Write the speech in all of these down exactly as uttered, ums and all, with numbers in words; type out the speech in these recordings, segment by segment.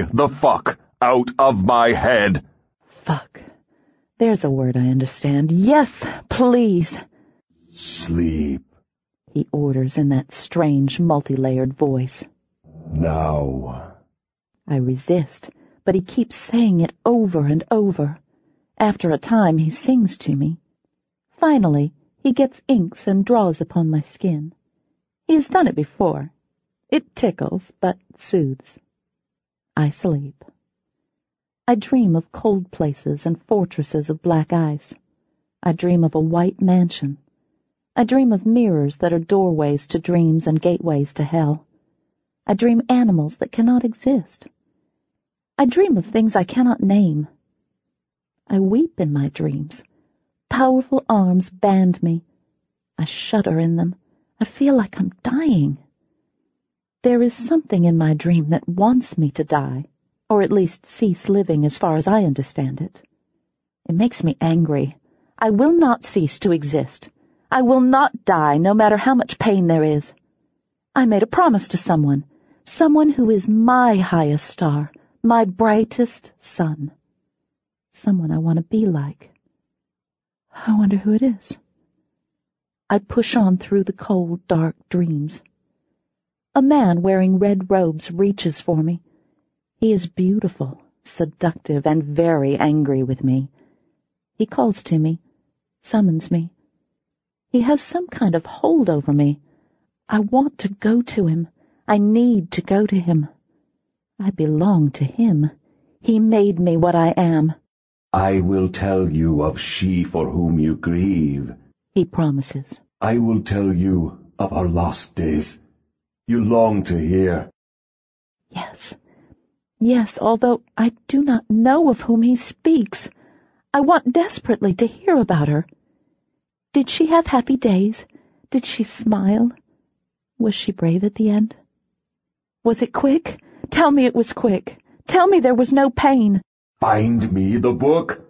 the fuck out of my head. Fuck. There's a word I understand. Yes, please. Sleep. He orders in that strange, multi-layered voice. Now. I resist, but he keeps saying it over and over. After a time, he sings to me. Finally, he gets inks and draws upon my skin. He has done it before. It tickles, but soothes. I sleep. I dream of cold places and fortresses of black ice. I dream of a white mansion. I dream of mirrors that are doorways to dreams and gateways to hell. I dream animals that cannot exist. I dream of things I cannot name. I weep in my dreams. Powerful arms band me. I shudder in them. I feel like I'm dying. There is something in my dream that wants me to die, or at least cease living as far as I understand it. It makes me angry. I will not cease to exist. I will not die, no matter how much pain there is. I made a promise to someone, someone who is my highest star, my brightest sun. Someone I want to be like. I wonder who it is. I push on through the cold, dark dreams. A man wearing red robes reaches for me. He is beautiful, seductive, and very angry with me. He calls to me, summons me. He has some kind of hold over me. I want to go to him. I need to go to him. I belong to him. He made me what I am. I will tell you of she for whom you grieve, he promises. I will tell you of our lost days. You long to hear. Yes, yes, although I do not know of whom he speaks. I want desperately to hear about her. Did she have happy days? Did she smile? Was she brave at the end? Was it quick? Tell me it was quick. Tell me there was no pain. Find me the book,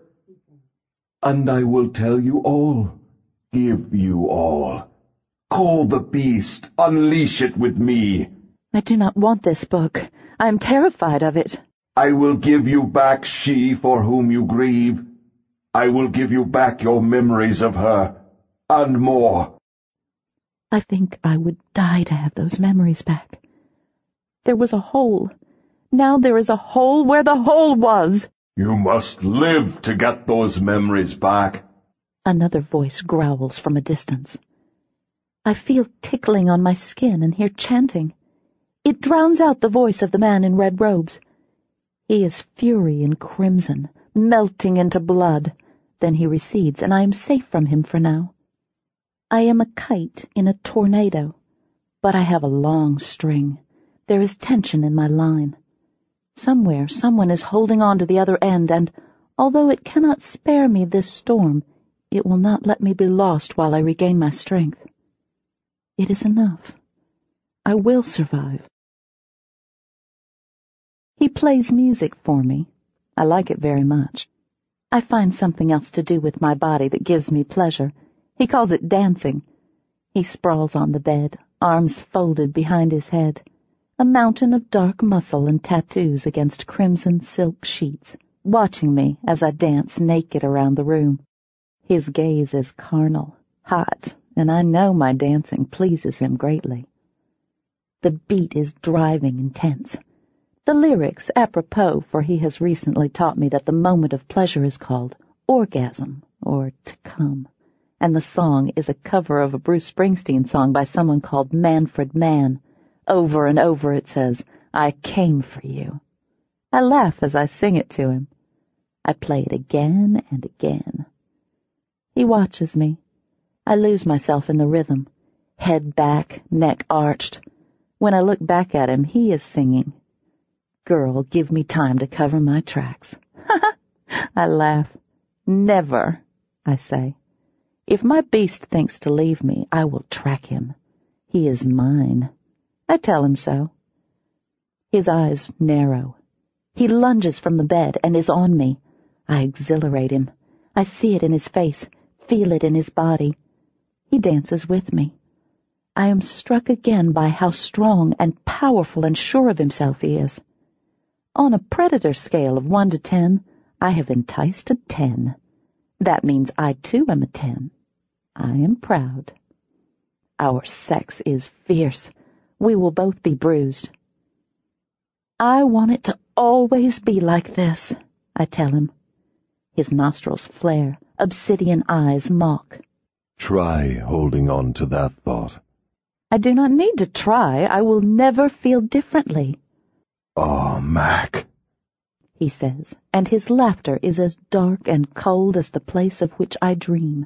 and I will tell you all, give you all. Call the beast, unleash it with me. I do not want this book. I am terrified of it. I will give you back she for whom you grieve. I will give you back your memories of her, and more. I think I would die to have those memories back. There was a hole. Now there is a hole where the hole was. You must live to get those memories back. Another voice growls from a distance. I feel tickling on my skin and hear chanting. It drowns out the voice of the man in red robes. He is fury in crimson, melting into blood. Then he recedes, and I am safe from him for now. I am a kite in a tornado, but I have a long string. There is tension in my line. Somewhere someone is holding on to the other end, and although it cannot spare me this storm, it will not let me be lost while I regain my strength. It is enough. I will survive. He plays music for me. I like it very much. I find something else to do with my body that gives me pleasure. He calls it dancing. He sprawls on the bed, arms folded behind his head, a mountain of dark muscle and tattoos against crimson silk sheets, watching me as I dance naked around the room. His gaze is carnal, hot, and I know my dancing pleases him greatly. The beat is driving intense. The lyrics apropos, for he has recently taught me that the moment of pleasure is called orgasm, or to come, and the song is a cover of a Bruce Springsteen song by someone called Manfred Mann. Over and over it says, I came for you. I laugh as I sing it to him. I play it again and again. He watches me. I lose myself in the rhythm, head back, neck arched. When I look back at him, he is singing. Girl, give me time to cover my tracks. I laugh. Never, I say. If my beast thinks to leave me, I will track him. He is mine. I tell him so. His eyes narrow. He lunges from the bed and is on me. I exhilarate him. I see it in his face, feel it in his body. He dances with me. I am struck again by how strong and powerful and sure of himself he is. On a predator scale of one to ten, I have enticed a ten. That means I too am a ten. I am proud. Our sex is fierce. We will both be bruised. I want it to always be like this, I tell him. His nostrils flare, obsidian eyes mock. Try holding on to that thought. I do not need to try. I will never feel differently. Oh, Mac, he says, and his laughter is as dark and cold as the place of which I dream.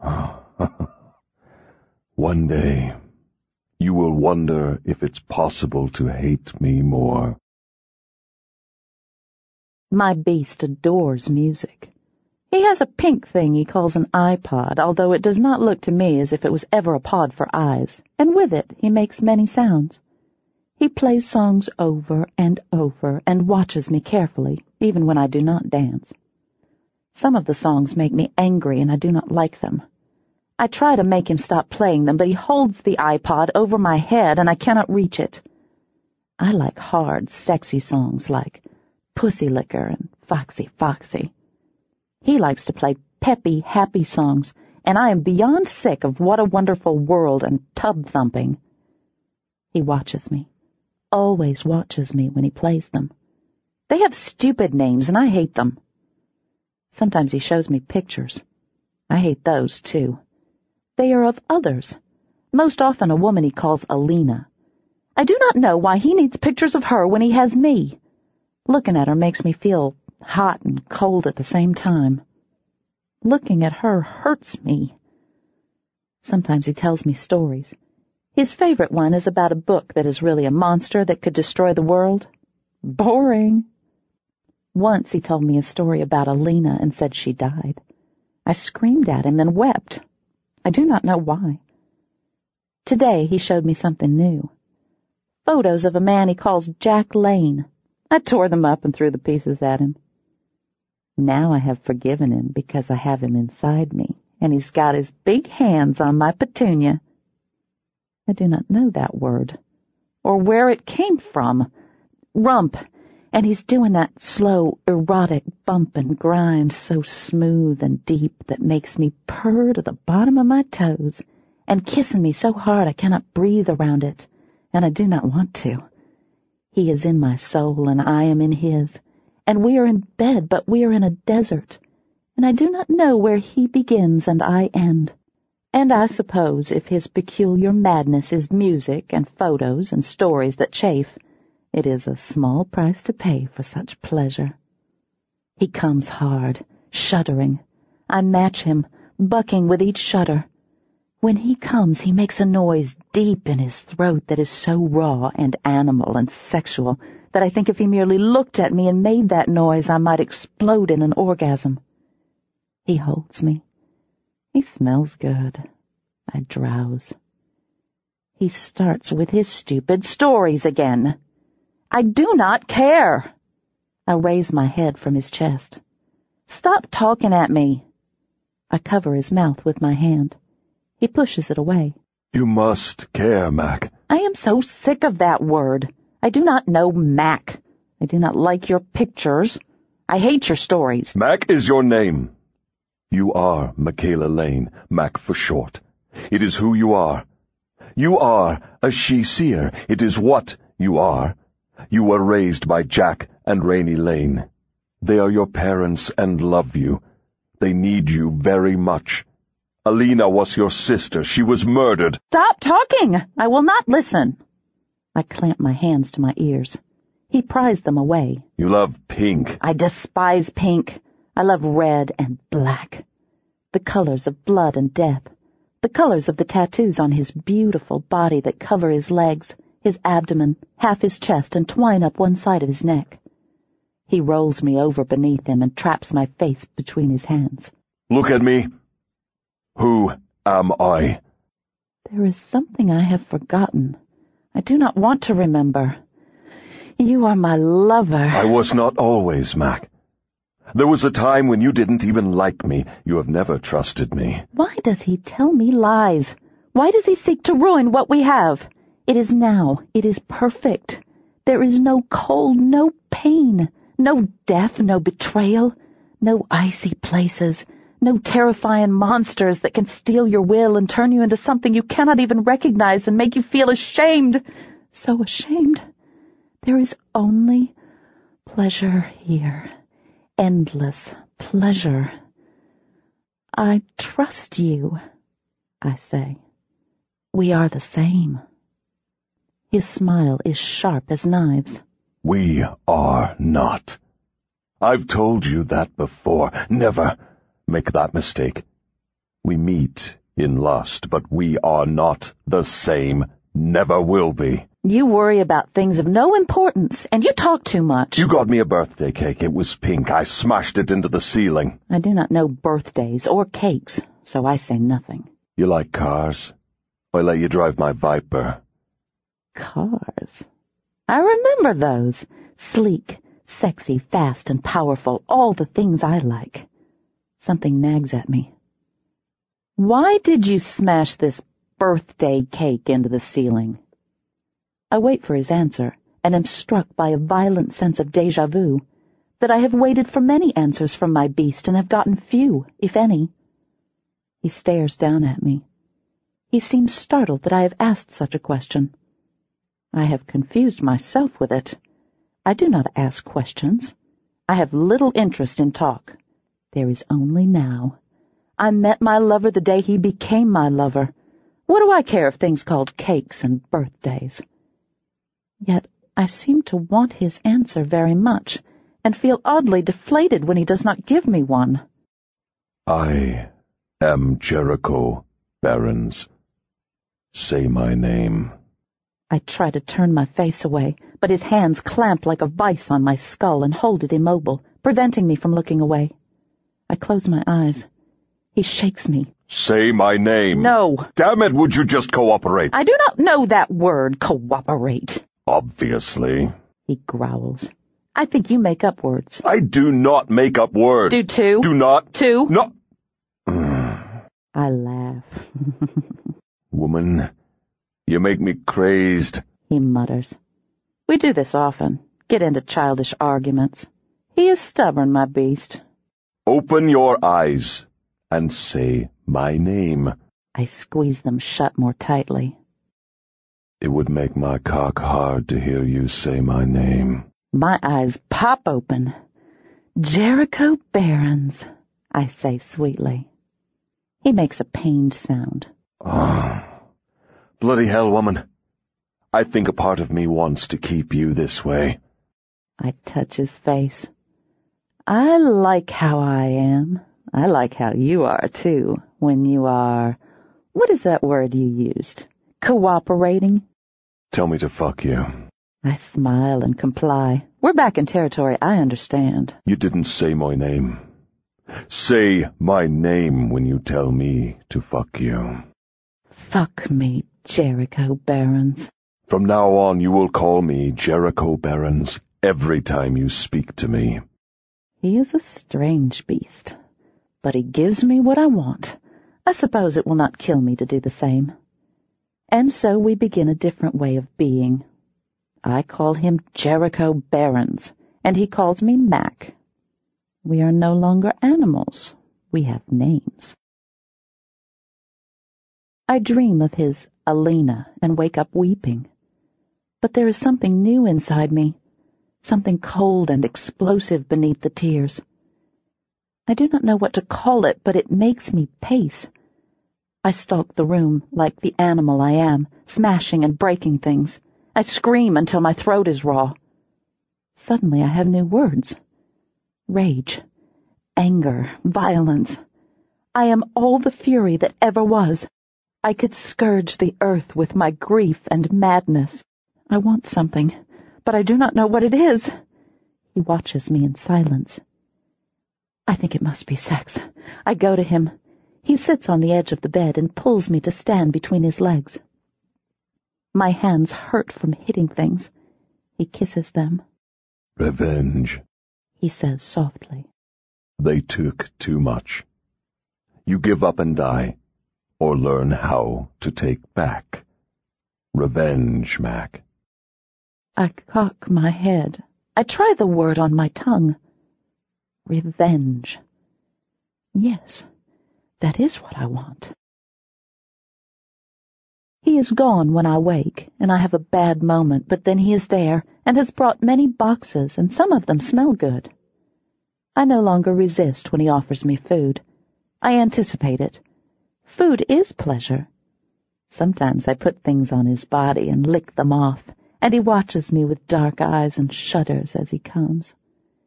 One day, you will wonder if it's possible to hate me more. My beast adores music. He has a pink thing he calls an iPod, although it does not look to me as if it was ever a pod for eyes, and with it he makes many sounds. He plays songs over and over and watches me carefully, even when I do not dance. Some of the songs make me angry and I do not like them. I try to make him stop playing them, but he holds the iPod over my head and I cannot reach it. I like hard, sexy songs like Pussy Licker and Foxy Foxy. He likes to play peppy, happy songs, and I am beyond sick of What a Wonderful World and tub thumping. He watches me, always watches me when he plays them. They have stupid names, and I hate them. Sometimes he shows me pictures. I hate those, too. They are of others, most often a woman he calls Alina. I do not know why he needs pictures of her when he has me. Looking at her makes me feel hot and cold at the same time. Looking at her hurts me. Sometimes he tells me stories. His favorite one is about a book that is really a monster that could destroy the world. Boring. Once he told me a story about Alina and said she died. I screamed at him and wept. I do not know why. Today he showed me something new. Photos of a man he calls Jack Lane. I tore them up and threw the pieces at him. Now I have forgiven him because I have him inside me, and he's got his big hands on my petunia. I do not know that word, or where it came from. Rump, and he's doing that slow, erotic bump and grind so smooth and deep that makes me purr to the bottom of my toes, and kissing me so hard I cannot breathe around it, and I do not want to. He is in my soul, and I am in his, and we are in bed, but we are in a desert, and I do not know where he begins and I end. And I suppose if his peculiar madness is music and photos and stories that chafe, it is a small price to pay for such pleasure. He comes hard, shuddering. I match him, bucking with each shudder. When he comes, he makes a noise deep in his throat that is so raw and animal and sexual that I think if he merely looked at me and made that noise, I might explode in an orgasm. He holds me. He smells good. I drowse. He starts with his stupid stories again. I do not care. I raise my head from his chest. Stop talking at me. I cover his mouth with my hand. He pushes it away. You must care, Mac. I am so sick of that word. I do not know Mac. I do not like your pictures. I hate your stories. Mac is your name. You are Michaela Lane, Mac for short. It is who you are. You are a she-seer. It is what you are. You were raised by Jack and Rainey Lane. They are your parents and love you. They need you very much. Alina was your sister. She was murdered. Stop talking! I will not listen. I clamp my hands to my ears. He pries them away. You love pink. I despise pink. I love red and black. The colors of blood and death. The colors of the tattoos on his beautiful body that cover his legs, his abdomen, half his chest, and twine up one side of his neck. He rolls me over beneath him and traps my face between his hands. Look at me. Who am I? There is something I have forgotten. I do not want to remember. You are my lover. I was not always, Mac. There was a time when you didn't even like me. You have never trusted me. Why does he tell me lies? Why does he seek to ruin what we have? It is now. It is perfect. There is no cold, no pain, no death, no betrayal, no icy places, no terrifying monsters that can steal your will and turn you into something you cannot even recognize and make you feel ashamed. So ashamed. There is only pleasure here. Endless pleasure. I trust you, I say. We are the same. His smile is sharp as knives. We are not. I've told you that before. Never make that mistake. We meet in lust, but we are not the same. Never will be. You worry about things of no importance, and you talk too much. You got me a birthday cake. It was pink. I smashed it into the ceiling. I do not know birthdays or cakes, so I say nothing. You like cars? I let you drive my Viper. Cars? I remember those. Sleek, sexy, fast, and powerful. All the things I like. Something nags at me. Why did you smash this birthday cake into the ceiling? I wait for his answer, and am struck by a violent sense of déjà vu, that I have waited for many answers from my beast and have gotten few, if any. He stares down at me. He seems startled that I have asked such a question. I have confused myself with it. I do not ask questions. I have little interest in talk. There is only now. I met my lover the day he became my lover. What do I care if things called cakes and birthdays? Yet I seem to want his answer very much, and feel oddly deflated when he does not give me one. I am Jericho Behrens. Say my name. I try to turn my face away, but his hands clamp like a vice on my skull and hold it immobile, preventing me from looking away. I close my eyes. He shakes me. Say my name. No. Damn it, would you just cooperate? I do not know that word, cooperate. Obviously. He growls. I think you make up words. I do not make up words. Do too. Do not. Too. No. I laugh. Woman, you make me crazed. He mutters. We do this often. Get into childish arguments. He is stubborn, my beast. Open your eyes and say my name. I squeeze them shut more tightly. It would make my cock hard to hear you say my name. My eyes pop open. Jericho Behrens, I say sweetly. He makes a pained sound. Oh, bloody hell, woman. I think a part of me wants to keep you this way. I touch his face. I like how I am. I like how you are, too, when you are... What is that word you used? Cooperating? Tell me to fuck you. I smile and comply. We're back in territory I understand. You didn't say my name. Say my name when you tell me to fuck you. Fuck me, Jericho Behrens. From now on you will call me Jericho Behrens every time you speak to me. He is a strange beast, but he gives me what I want. I suppose it will not kill me to do the same. And so we begin a different way of being. I call him Jericho Behrens, and he calls me Mac. We are no longer animals. We have names. I dream of his Alina and wake up weeping. But there is something new inside me, something cold and explosive beneath the tears. I do not know what to call it, but it makes me pace. I stalk the room like the animal I am, smashing and breaking things. I scream until my throat is raw. Suddenly I have new words. Rage, anger, violence. I am all the fury that ever was. I could scourge the earth with my grief and madness. I want something, but I do not know what it is. He watches me in silence. I think it must be sex. I go to him. He sits on the edge of the bed and pulls me to stand between his legs. My hands hurt from hitting things. He kisses them. Revenge, he says softly. They took too much. You give up and die, or learn how to take back. Revenge, Mac. I cock my head. I try the word on my tongue. Revenge. Yes, that is what I want. He is gone when I wake, and I have a bad moment, but then he is there, and has brought many boxes, and some of them smell good. I no longer resist when he offers me food. I anticipate it. Food is pleasure. Sometimes I put things on his body and lick them off, and he watches me with dark eyes and shudders as he comes.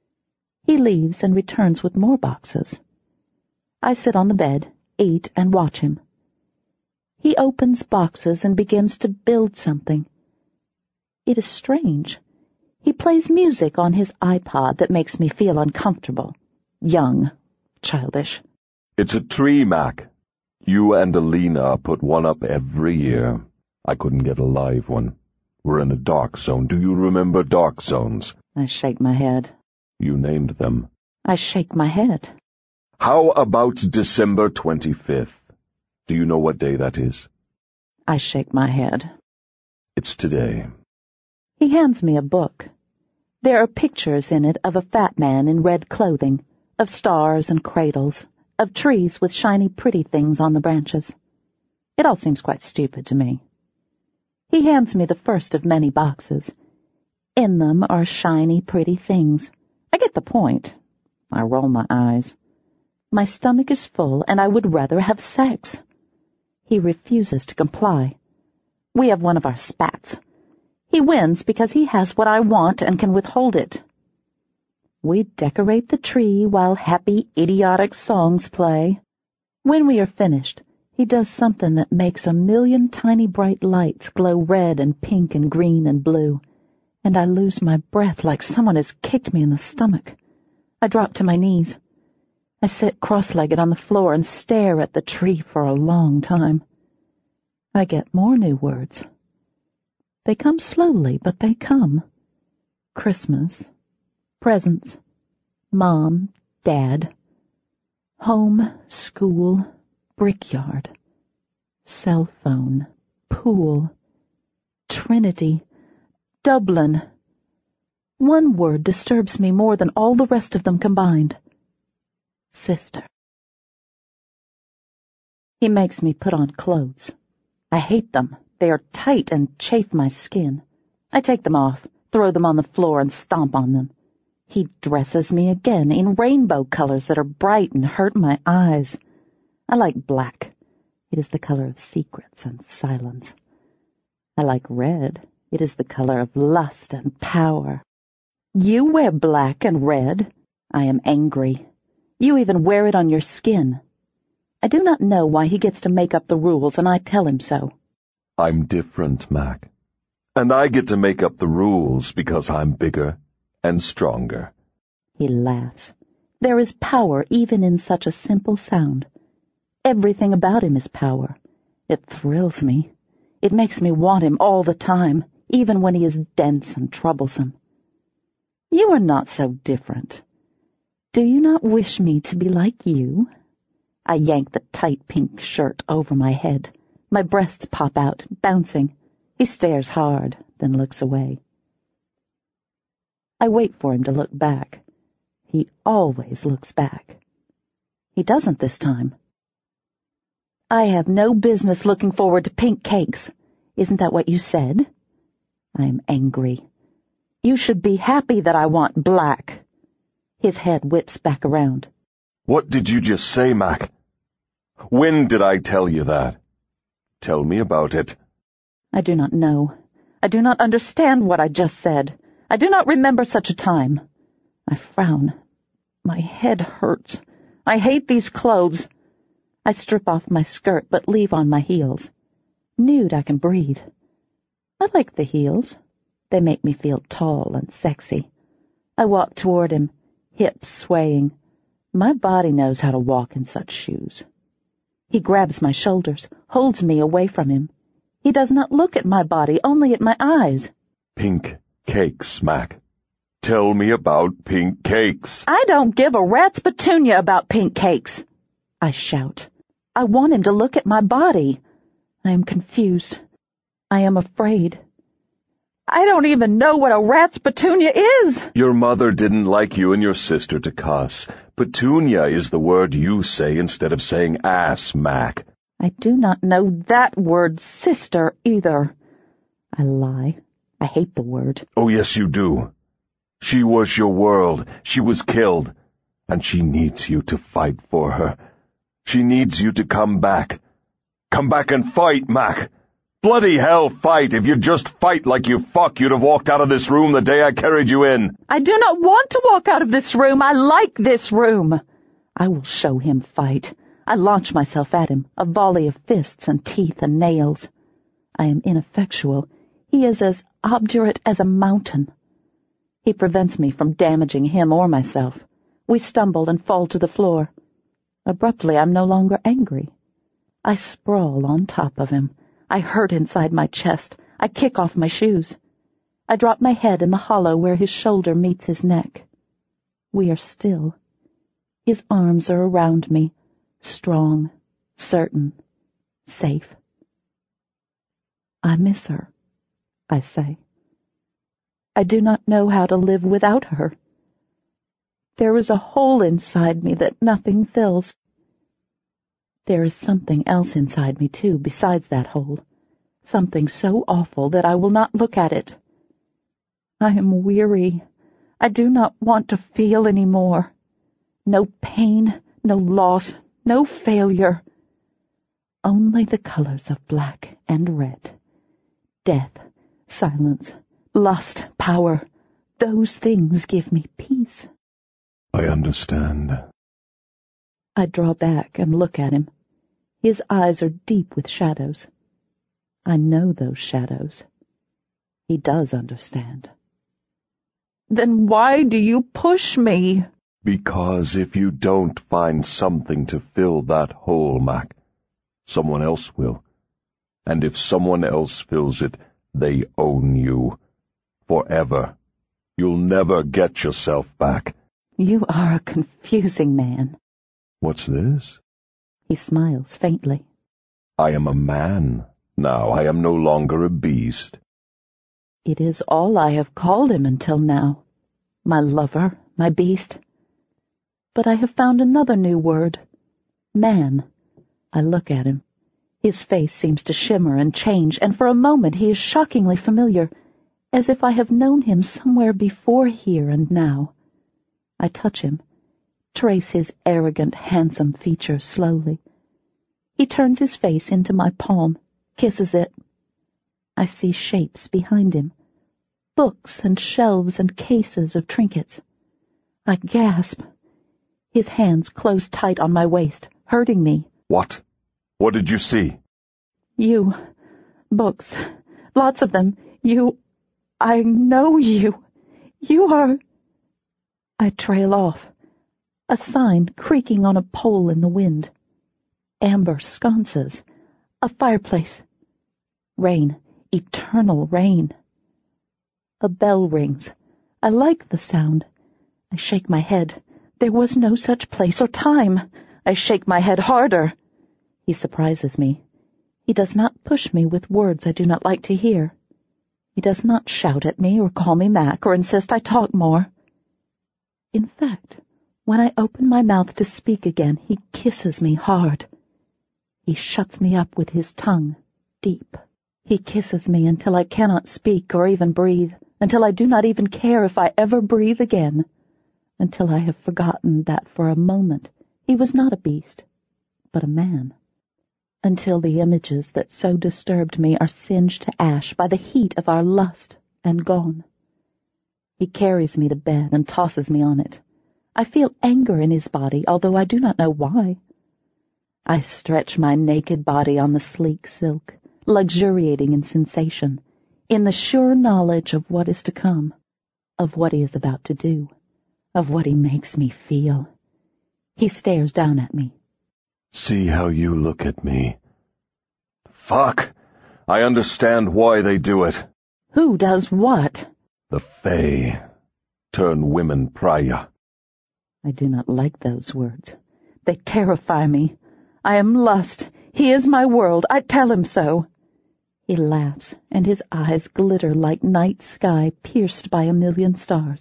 He leaves and returns with more boxes. I sit on the bed, eat, and watch him. He opens boxes and begins to build something. It is strange. He plays music on his iPod that makes me feel uncomfortable. Young. Childish. It's a tree, Mac. You and Alina put one up every year. I couldn't get a live one. We're in a dark zone. Do you remember dark zones? I shake my head. You named them. I shake my head. How about December twenty-fifth? Do you know what day that is? I shake my head. It's today. He hands me a book. There are pictures in it of a fat man in red clothing, of stars and cradles, of trees with shiny pretty things on the branches. It all seems quite stupid to me. He hands me the first of many boxes. In them are shiny pretty things. I get the point. I roll my eyes. My stomach is full, and I would rather have sex. He refuses to comply. We have one of our spats. He wins because he has what I want and can withhold it. We decorate the tree while happy, idiotic songs play. When we are finished, he does something that makes a million tiny bright lights glow red and pink and green and blue, and I lose my breath like someone has kicked me in the stomach. I drop to my knees. I sit cross-legged on the floor and stare at the tree for a long time. I get more new words. They come slowly, but they come. Christmas. Presents. Mom. Dad. Home. School. Brickyard. Cell phone. Pool. Trinity. Dublin. One word disturbs me more than all the rest of them combined. Sister. He makes me put on clothes. I hate them. They are tight and chafe my skin. I take them off, throw them on the floor, and stomp on them. He dresses me again in rainbow colors that are bright and hurt my eyes. I like black. It is the color of secrets and silence. I like red. It is the color of lust and power. You wear black and red. I am angry. You even wear it on your skin. I do not know why he gets to make up the rules, and I tell him so. I'm different, Mac. And I get to make up the rules because I'm bigger and stronger. He laughs. There is power even in such a simple sound. Everything about him is power. It thrills me. It makes me want him all the time, even when he is dense and troublesome. You are not so different. Do you not wish me to be like you? I yank the tight pink shirt over my head. My breasts pop out, bouncing. He stares hard, then looks away. I wait for him to look back. He always looks back. He doesn't this time. I have no business looking forward to pink cakes. Isn't that what you said? I am angry. You should be happy that I want black. His head whips back around. What did you just say, Mac? When did I tell you that? Tell me about it. I do not know. I do not understand what I just said. I do not remember such a time. I frown. My head hurts. I hate these clothes. I strip off my skirt but leave on my heels. Nude, I can breathe. I like the heels. They make me feel tall and sexy. I walk toward him, hips swaying. My body knows how to walk in such shoes. He grabs my shoulders, holds me away from him. He does not look at my body, only at my eyes. Pink cakes, Mac. Tell me about pink cakes. I don't give a rat's petunia about pink cakes. I shout. I want him to look at my body. I am confused. I am afraid. I don't even know what a rat's petunia is. Your mother didn't like you and your sister to cuss. Petunia is the word you say instead of saying ass, Mac. I do not know that word, sister, either. I lie. I hate the word. Oh, yes, you do. She was your world. She was killed. And she needs you to fight for her. She needs you to come back. Come back and fight, Mac. Bloody hell, fight. If you'd just fight like you fuck, you'd have walked out of this room the day I carried you in. I do not want to walk out of this room. I like this room. I will show him fight. I launch myself at him, a volley of fists and teeth and nails. I am ineffectual. He is as obdurate as a mountain. He prevents me from damaging him or myself. We stumble and fall to the floor. Abruptly, I'm no longer angry. I sprawl on top of him. I hurt inside my chest. I kick off my shoes. I drop my head in the hollow where his shoulder meets his neck. We are still. His arms are around me, strong, certain, safe. I miss her, I say. I do not know how to live without her. There is a hole inside me that nothing fills. There is something else inside me, too, besides that hole. Something so awful that I will not look at it. I am weary. I do not want to feel any more. No pain, no loss, no failure. Only the colors of black and red. Death, silence, lust, power. Those things give me peace. I understand. I draw back and look at him. His eyes are deep with shadows. I know those shadows. He does understand. Then why do you push me? Because if you don't find something to fill that hole, Mac, someone else will. And if someone else fills it, they own you. Forever. You'll never get yourself back. You are a confusing man. What's this? He smiles faintly. I am a man. Now I am no longer a beast. It is all I have called him until now. My lover, my beast. But I have found another new word. Man. I look at him. His face seems to shimmer and change, and for a moment he is shockingly familiar, as if I have known him somewhere before here and now. I touch him, trace his arrogant, handsome features slowly. He turns his face into my palm, kisses it. I see shapes behind him, books and shelves and cases of trinkets. I gasp. His hands close tight on my waist, hurting me. What? What did you see? You. Books. Lots of them. You. I know you. You are... I trail off. A sign creaking on a pole in the wind. Amber sconces. A fireplace. Rain. Eternal rain. A bell rings. I like the sound. I shake my head. There was no such place or time. I shake my head harder. He surprises me. He does not push me with words I do not like to hear. He does not shout at me or call me Mac or insist I talk more. In fact, when I open my mouth to speak again, he kisses me hard. He shuts me up with his tongue, deep. He kisses me until I cannot speak or even breathe, until I do not even care if I ever breathe again, until I have forgotten that for a moment he was not a beast, but a man, until the images that so disturbed me are singed to ash by the heat of our lust and gone. He carries me to bed and tosses me on it. I feel anger in his body, although I do not know why. I stretch my naked body on the sleek silk, luxuriating in sensation, in the sure knowledge of what is to come, of what he is about to do, of what he makes me feel. He stares down at me. See how you look at me. Fuck! I understand why they do it. Who does what? The Fae. Turn women pariah. I do not like those words. They terrify me. I am lust. He is my world. I tell him so. He laughs, and his eyes glitter like night sky pierced by a million stars.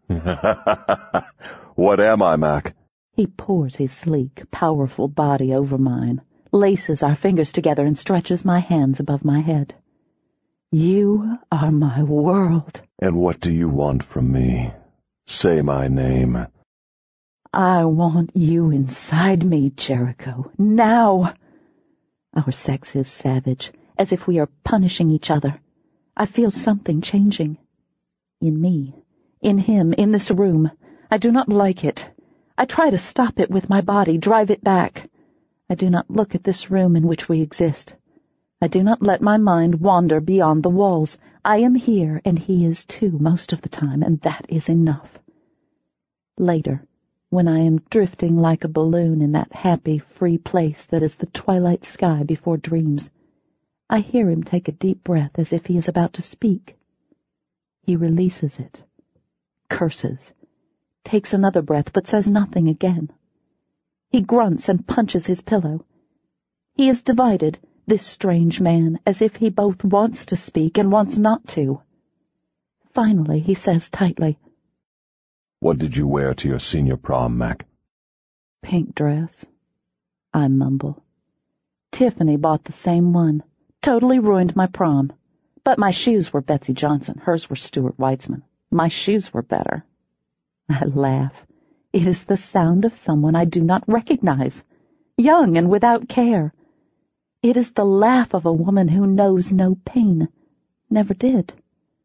What am I, Mac? He pours his sleek, powerful body over mine, laces our fingers together, and stretches my hands above my head. You are my world. And what do you want from me? Say my name. I want you inside me, Jericho. Now! Our sex is savage, as if we are punishing each other. I feel something changing. In me, in him, in this room. I do not like it. I try to stop it with my body, drive it back. I do not look at this room in which we exist. I do not let my mind wander beyond the walls. I am here, and he is too most of the time, and that is enough. Later, when I am drifting like a balloon in that happy, free place that is the twilight sky before dreams, I hear him take a deep breath as if he is about to speak. He releases it, curses, takes another breath but says nothing again. He grunts and punches his pillow. He is divided, this strange man, as if he both wants to speak and wants not to. Finally he says tightly, What did you wear to your senior prom, Mac? Pink dress. I mumble. Tiffany bought the same one. Totally ruined my prom. But my shoes were Betsy Johnson. Hers were Stuart Weitzman. My shoes were better. I laugh. It is the sound of someone I do not recognize. Young and without care. It is the laugh of a woman who knows no pain. Never did.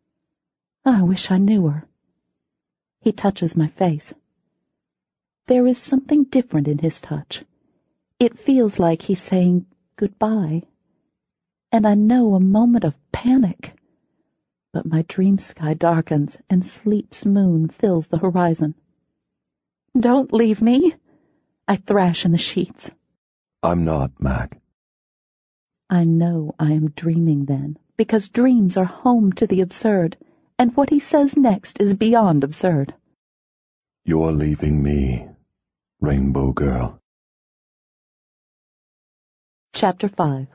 I wish I knew her. He touches my face. There is something different in his touch. It feels like he's saying goodbye. And I know a moment of panic. But my dream sky darkens, and sleep's moon fills the horizon. Don't leave me! I thrash in the sheets. I'm not, Mac. I know I am dreaming then, because dreams are home to the absurd, and what he says next is beyond absurd. You're leaving me, Rainbow Girl. Chapter five.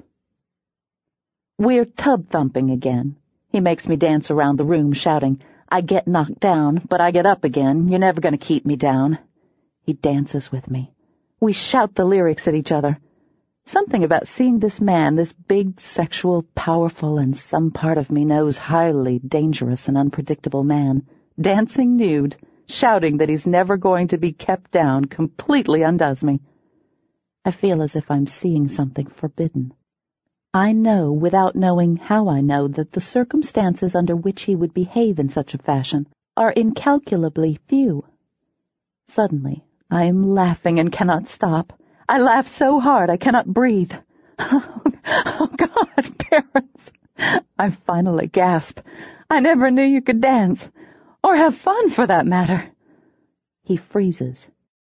We're tub-thumping again. He makes me dance around the room, shouting, I get knocked down, but I get up again. You're never going to keep me down. He dances with me. We shout the lyrics at each other. Something about seeing this man, this big, sexual, powerful, and some part of me knows highly dangerous and unpredictable man, dancing nude, shouting that he's never going to be kept down, completely undoes me. I feel as if I'm seeing something forbidden. I know, without knowing how I know, that the circumstances under which he would behave in such a fashion are incalculably few. Suddenly, I am laughing and cannot stop. I laugh so hard I cannot breathe. Oh, oh God, parents! I finally gasp. I never knew you could dance, or have fun for that matter. He freezes.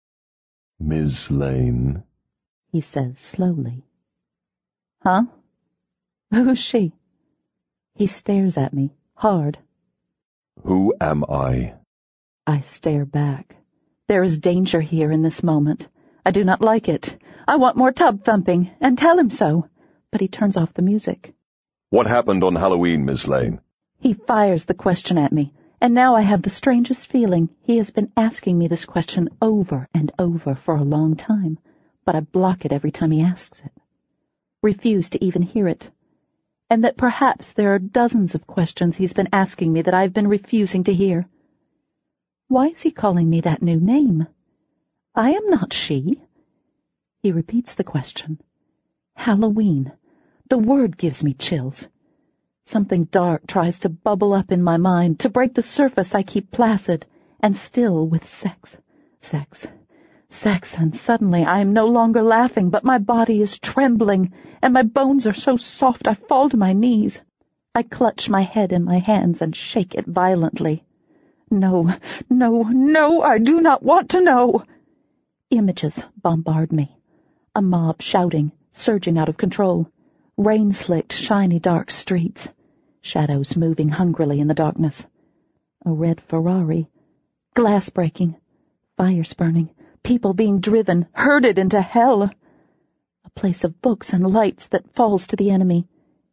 Miss Lane, he says slowly. Huh? Who's she? He stares at me, hard. Who am I? I stare back. There is danger here in this moment. I do not like it. I want more tub-thumping, and tell him so. But he turns off the music. What happened on Halloween, Miss Lane? He fires the question at me, and now I have the strangest feeling he has been asking me this question over and over for a long time, but I block it every time he asks it. Refuse to even hear it. And that perhaps there are dozens of questions he's been asking me that I've been refusing to hear. Why is he calling me that new name? I am not she. He repeats the question. Halloween. The word gives me chills. Something dark tries to bubble up in my mind. To break the surface I keep placid and still with sex, sex, sex, and suddenly I am no longer laughing, but my body is trembling, and my bones are so soft I fall to my knees. I clutch my head in my hands and shake it violently. No, no, no, I do not want to know. Images bombard me. A mob shouting, surging out of control. Rain-slicked, shiny dark streets. Shadows moving hungrily in the darkness. A red Ferrari. Glass breaking. Fires burning. People being driven, herded into hell. A place of books and lights that falls to the enemy.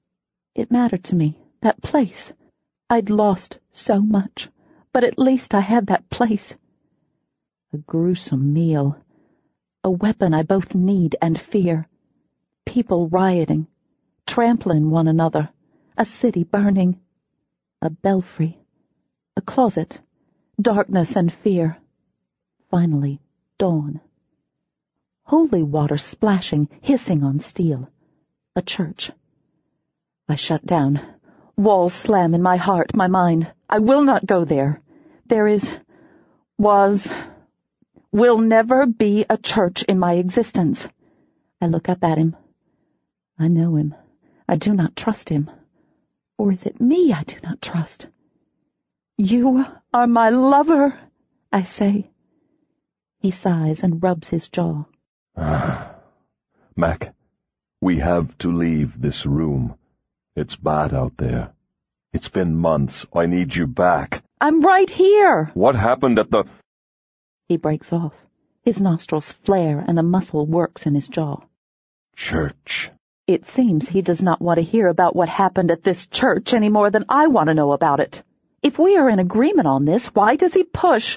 It mattered to me, that place. I'd lost so much, but at least I had that place. A gruesome meal. A weapon I both need and fear. People rioting, trampling one another. A city burning. A belfry. A closet. Darkness and fear. Finally, dawn. Holy water splashing, hissing on steel. A church. I shut down. Walls slam in my heart, my mind. I will not go there. There is, was, will never be a church in my existence. I look up at him. I know him. I do not trust him. Or is it me I do not trust? You are my lover, I say. He sighs and rubs his jaw. Mac, we have to leave this room. It's bad out there. It's been months. I need you back. I'm right here. What happened at the... He breaks off. His nostrils flare and a muscle works in his jaw. Church. It seems he does not want to hear about what happened at this church any more than I want to know about it. If we are in agreement on this, why does he push?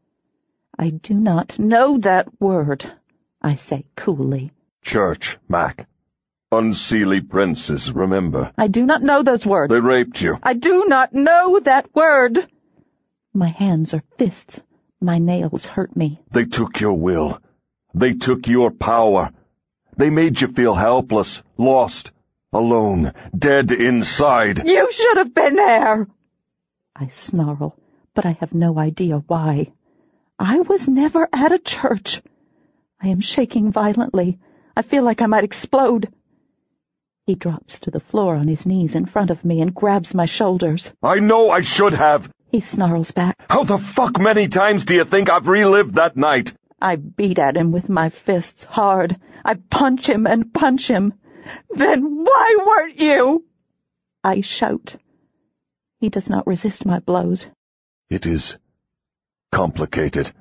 I do not know that word, I say coolly. Church, Mac. Unseelie princes, remember? I do not know those words. They raped you. I do not know that word. My hands are fists. My nails hurt me. They took your will. They took your power. They made you feel helpless, lost, alone, dead inside. You should have been there. I snarl, but I have no idea why. I was never at a church. I am shaking violently. I feel like I might explode. He drops to the floor on his knees in front of me and grabs my shoulders. I know I should have. He snarls back. How the fuck many times do you think I've relived that night? I beat at him with my fists hard. I punch him and punch him. Then why weren't you? I shout. He does not resist my blows. It is complicated.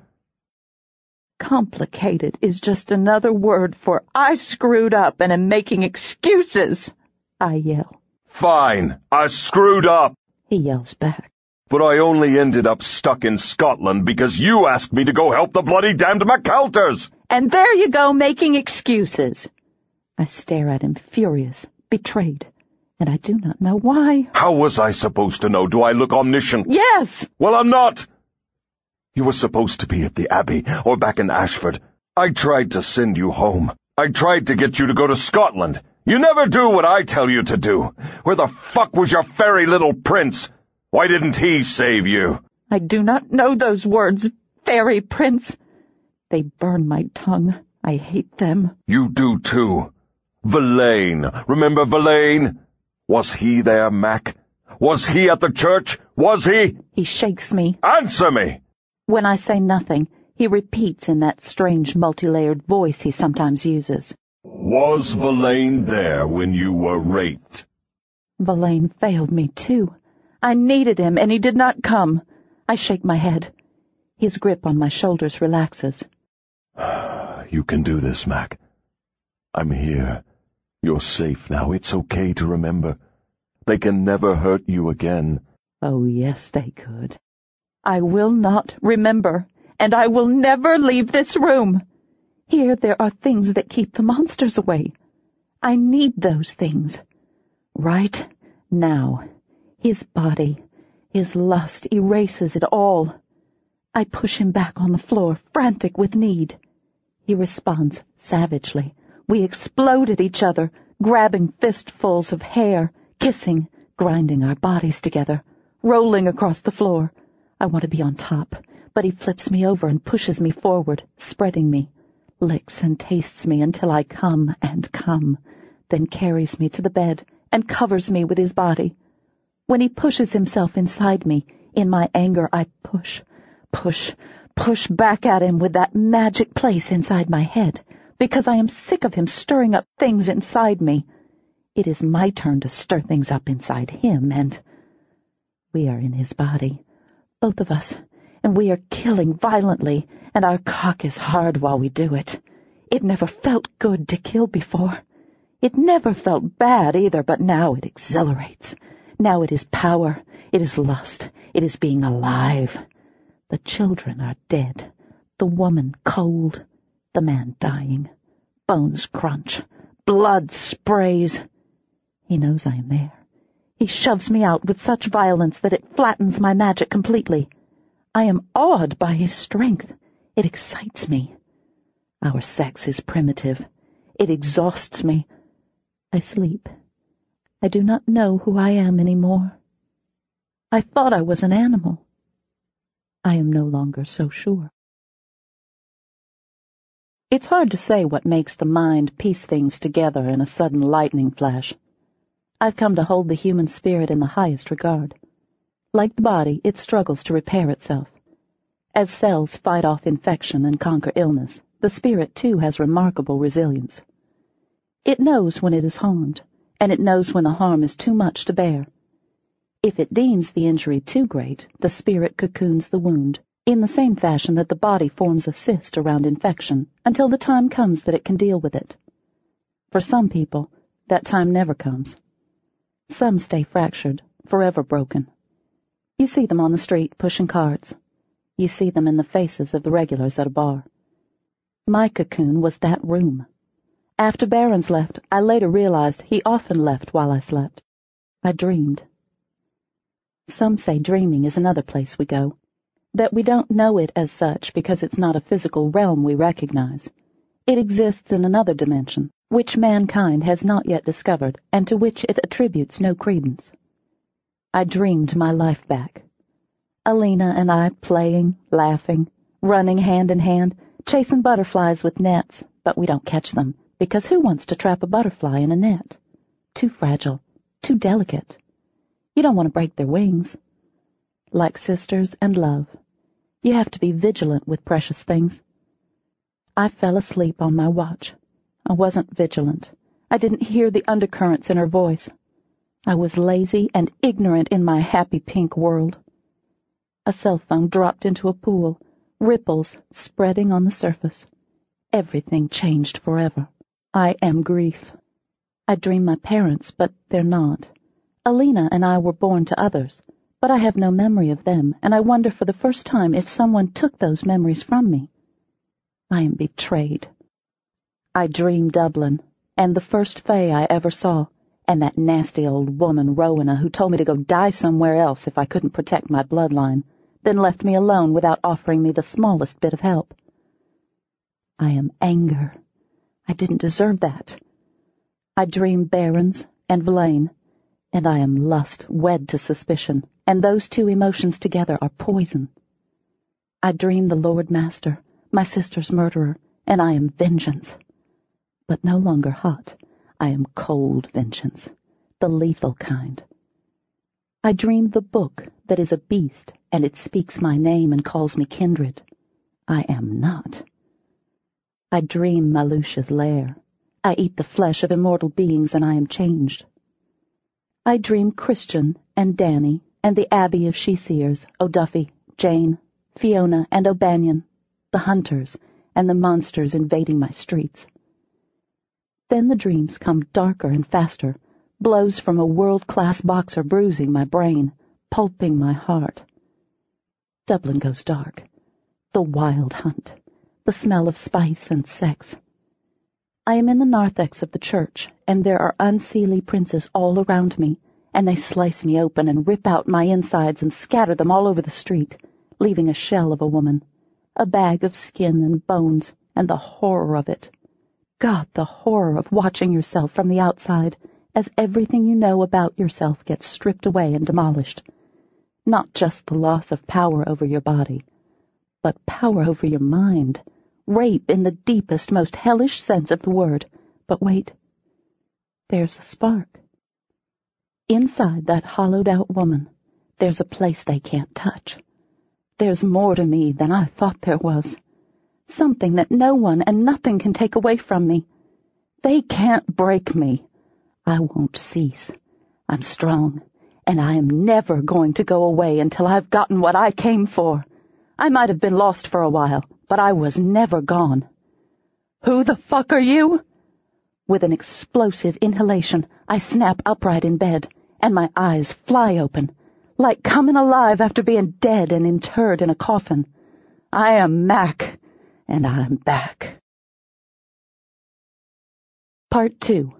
Complicated is just another word for I screwed up and am making excuses, I yell. Fine, I screwed up. He yells back. But I only ended up stuck in Scotland because you asked me to go help the bloody damned McAlters. And there you go, making excuses. I stare at him, furious, betrayed, and I do not know why. How was I supposed to know? Do I look omniscient? Yes! Well, I'm not. You were supposed to be at the Abbey, or back in Ashford. I tried to send you home. I tried to get you to go to Scotland. You never do what I tell you to do. Where the fuck was your fairy little prince? Why didn't he save you? I do not know those words, fairy prince. They burn my tongue. I hate them. You do too. Verlaine. Remember Verlaine? Was he there, Mac? Was he at the church? Was he? He shakes me. Answer me! When I say nothing, he repeats in that strange multi-layered voice he sometimes uses. Was Verlaine there when you were raped? Verlaine failed me, too. I needed him, and he did not come. I shake my head. His grip on my shoulders relaxes. You can do this, Mac. I'm here. You're safe now. It's okay to remember. They can never hurt you again. Oh, yes, they could. I will not remember, and I will never leave this room. Here there are things that keep the monsters away. I need those things. Right now. His body, his lust erases it all. I push him back on the floor, frantic with need. He responds savagely. We explode at each other, grabbing fistfuls of hair, kissing, grinding our bodies together, rolling across the floor. I want to be on top, but he flips me over and pushes me forward, spreading me, licks and tastes me until I come and come, then carries me to the bed and covers me with his body. When he pushes himself inside me, in my anger I push, push, push back at him with that magic place inside my head, because I am sick of him stirring up things inside me. It is my turn to stir things up inside him, and we are in his body, both of us, and we are killing violently, and our cock is hard while we do it. It never felt good to kill before. It never felt bad either, but now it exhilarates. Now it is power, it is lust, it is being alive. The children are dead, the woman cold, the man dying. Bones crunch, blood sprays. He knows I am there. He shoves me out with such violence that it flattens my magic completely. I am awed by his strength. It excites me. Our sex is primitive. It exhausts me. I sleep. I do not know who I am anymore. I thought I was an animal. I am no longer so sure. It's hard to say what makes the mind piece things together in a sudden lightning flash. I've come to hold the human spirit in the highest regard. Like the body, it struggles to repair itself. As cells fight off infection and conquer illness, the spirit too has remarkable resilience. It knows when it is harmed, and it knows when the harm is too much to bear. If it deems the injury too great, the spirit cocoons the wound, in the same fashion that the body forms a cyst around infection, until the time comes that it can deal with it. For some people, that time never comes. Some stay fractured, forever broken. You see them on the street pushing carts. You see them in the faces of the regulars at a bar. My cocoon was that room. After Barons left, I later realized he often left while I slept. I dreamed. Some say dreaming is another place we go, that we don't know it as such because it's not a physical realm we recognize. It exists in another dimension, which mankind has not yet discovered, and to which it attributes no credence. I dreamed my life back. Alina and I playing, laughing, running hand in hand, chasing butterflies with nets, but we don't catch them, because who wants to trap a butterfly in a net? Too fragile, too delicate. You don't want to break their wings. Like sisters and love, you have to be vigilant with precious things. I fell asleep on my watch. I wasn't vigilant. I didn't hear the undercurrents in her voice. I was lazy and ignorant in my happy pink world. A cell phone dropped into a pool, ripples spreading on the surface. Everything changed forever. I am grief. I dream my parents, but they're not. Alina and I were born to others, but I have no memory of them, and I wonder for the first time if someone took those memories from me. I am betrayed. I dream Dublin, and the first Fae I ever saw, and that nasty old woman Rowena who told me to go die somewhere else if I couldn't protect my bloodline, then left me alone without offering me the smallest bit of help. I am anger. I didn't deserve that. I dream Barons and Verlaine, and I am lust wed to suspicion, and those two emotions together are poison. I dream the Lord Master, my sister's murderer, and I am vengeance. But no longer hot. I am cold vengeance, the lethal kind. I dream the book that is a beast, and it speaks my name and calls me kindred. I am not. I dream Malusha's lair. I eat the flesh of immortal beings, and I am changed. I dream Christian and Danny and the Abbey of She-Seers, O'Duffy, Jane, Fiona, and O'Banion, the hunters, and the monsters invading my streets. Then the dreams come darker and faster, blows from a world-class boxer bruising my brain, pulping my heart. Dublin goes dark. The wild hunt. The smell of spice and sex. I am in the narthex of the church, and there are unseelie princes all around me, and they slice me open and rip out my insides and scatter them all over the street, leaving a shell of a woman, a bag of skin and bones, and the horror of it. God, the horror of watching yourself from the outside as everything you know about yourself gets stripped away and demolished. Not just the loss of power over your body, but power over your mind. Rape in the deepest, most hellish sense of the word. But wait, there's a spark. Inside that hollowed-out woman, there's a place they can't touch. There's more to me than I thought there was. Something that no one and nothing can take away from me. They can't break me. I won't cease. I'm strong, and I am never going to go away until I've gotten what I came for. I might have been lost for a while, but I was never gone. Who the fuck are you? With an explosive inhalation, I snap upright in bed, and my eyes fly open, like coming alive after being dead and interred in a coffin. I am Mac, and I'm back. Part two.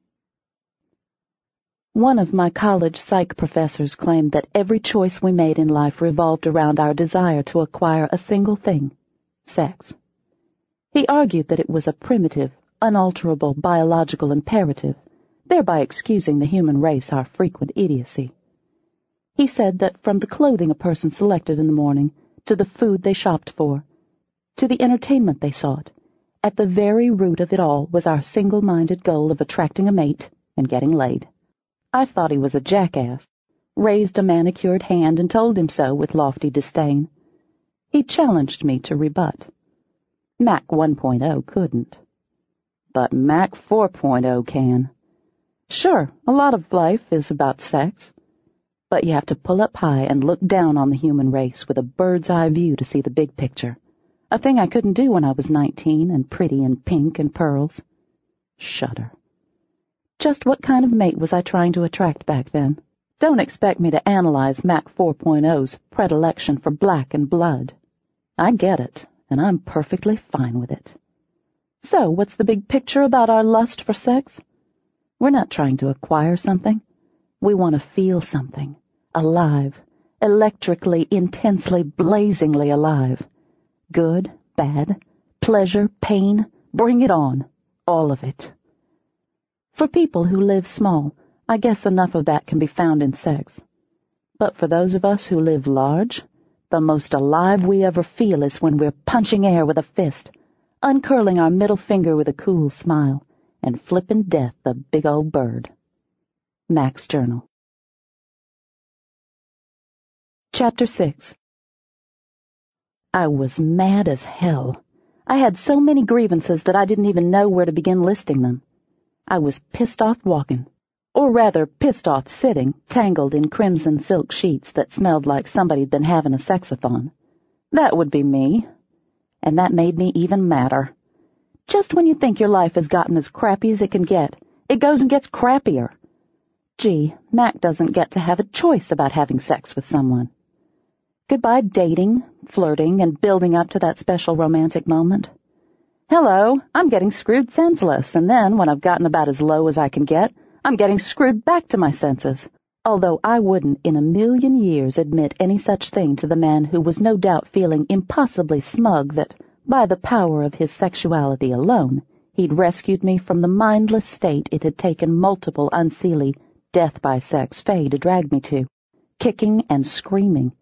One of my college psych professors claimed that every choice we made in life revolved around our desire to acquire a single thing, sex. He argued that it was a primitive, unalterable biological imperative, thereby excusing the human race our frequent idiocy. He said that from the clothing a person selected in the morning, to the food they shopped for, to the entertainment they sought, at the very root of it all was our single-minded goal of attracting a mate and getting laid. I thought he was a jackass, raised a manicured hand and told him so with lofty disdain. He challenged me to rebut. Mac one point oh couldn't. But Mac four point oh can. Sure, a lot of life is about sex, but you have to pull up high and look down on the human race with a bird's-eye view to see the big picture, a thing I couldn't do when I was nineteen and pretty in pink and pearls. Shudder. Just what kind of mate was I trying to attract back then? Don't expect me to analyze Mac four point oh's predilection for black and blood. I get it, and I'm perfectly fine with it. So, what's the big picture about our lust for sex? We're not trying to acquire something. We want to feel something. Alive. Electrically, intensely, blazingly alive. Good, bad, pleasure, pain, bring it on. All of it. For people who live small, I guess enough of that can be found in sex. But for those of us who live large, the most alive we ever feel is when we're punching air with a fist, uncurling our middle finger with a cool smile, and flipping death the big old bird. Mac's Journal. Chapter six. I was mad as hell. I had so many grievances that I didn't even know where to begin listing them. I was pissed off walking, or rather pissed off sitting, tangled in crimson silk sheets that smelled like somebody'd been having a sexathon. That would be me. And that made me even madder. Just when you think your life has gotten as crappy as it can get, it goes and gets crappier. Gee, Mac doesn't get to have a choice about having sex with someone. Goodbye dating, flirting, and building up to that special romantic moment. Hello, I'm getting screwed senseless, and then, when I've gotten about as low as I can get, I'm getting screwed back to my senses, although I wouldn't in a million years admit any such thing to the man who was no doubt feeling impossibly smug that, by the power of his sexuality alone, he'd rescued me from the mindless state it had taken multiple unseelie death-by-sex fae to drag me to, kicking and screaming.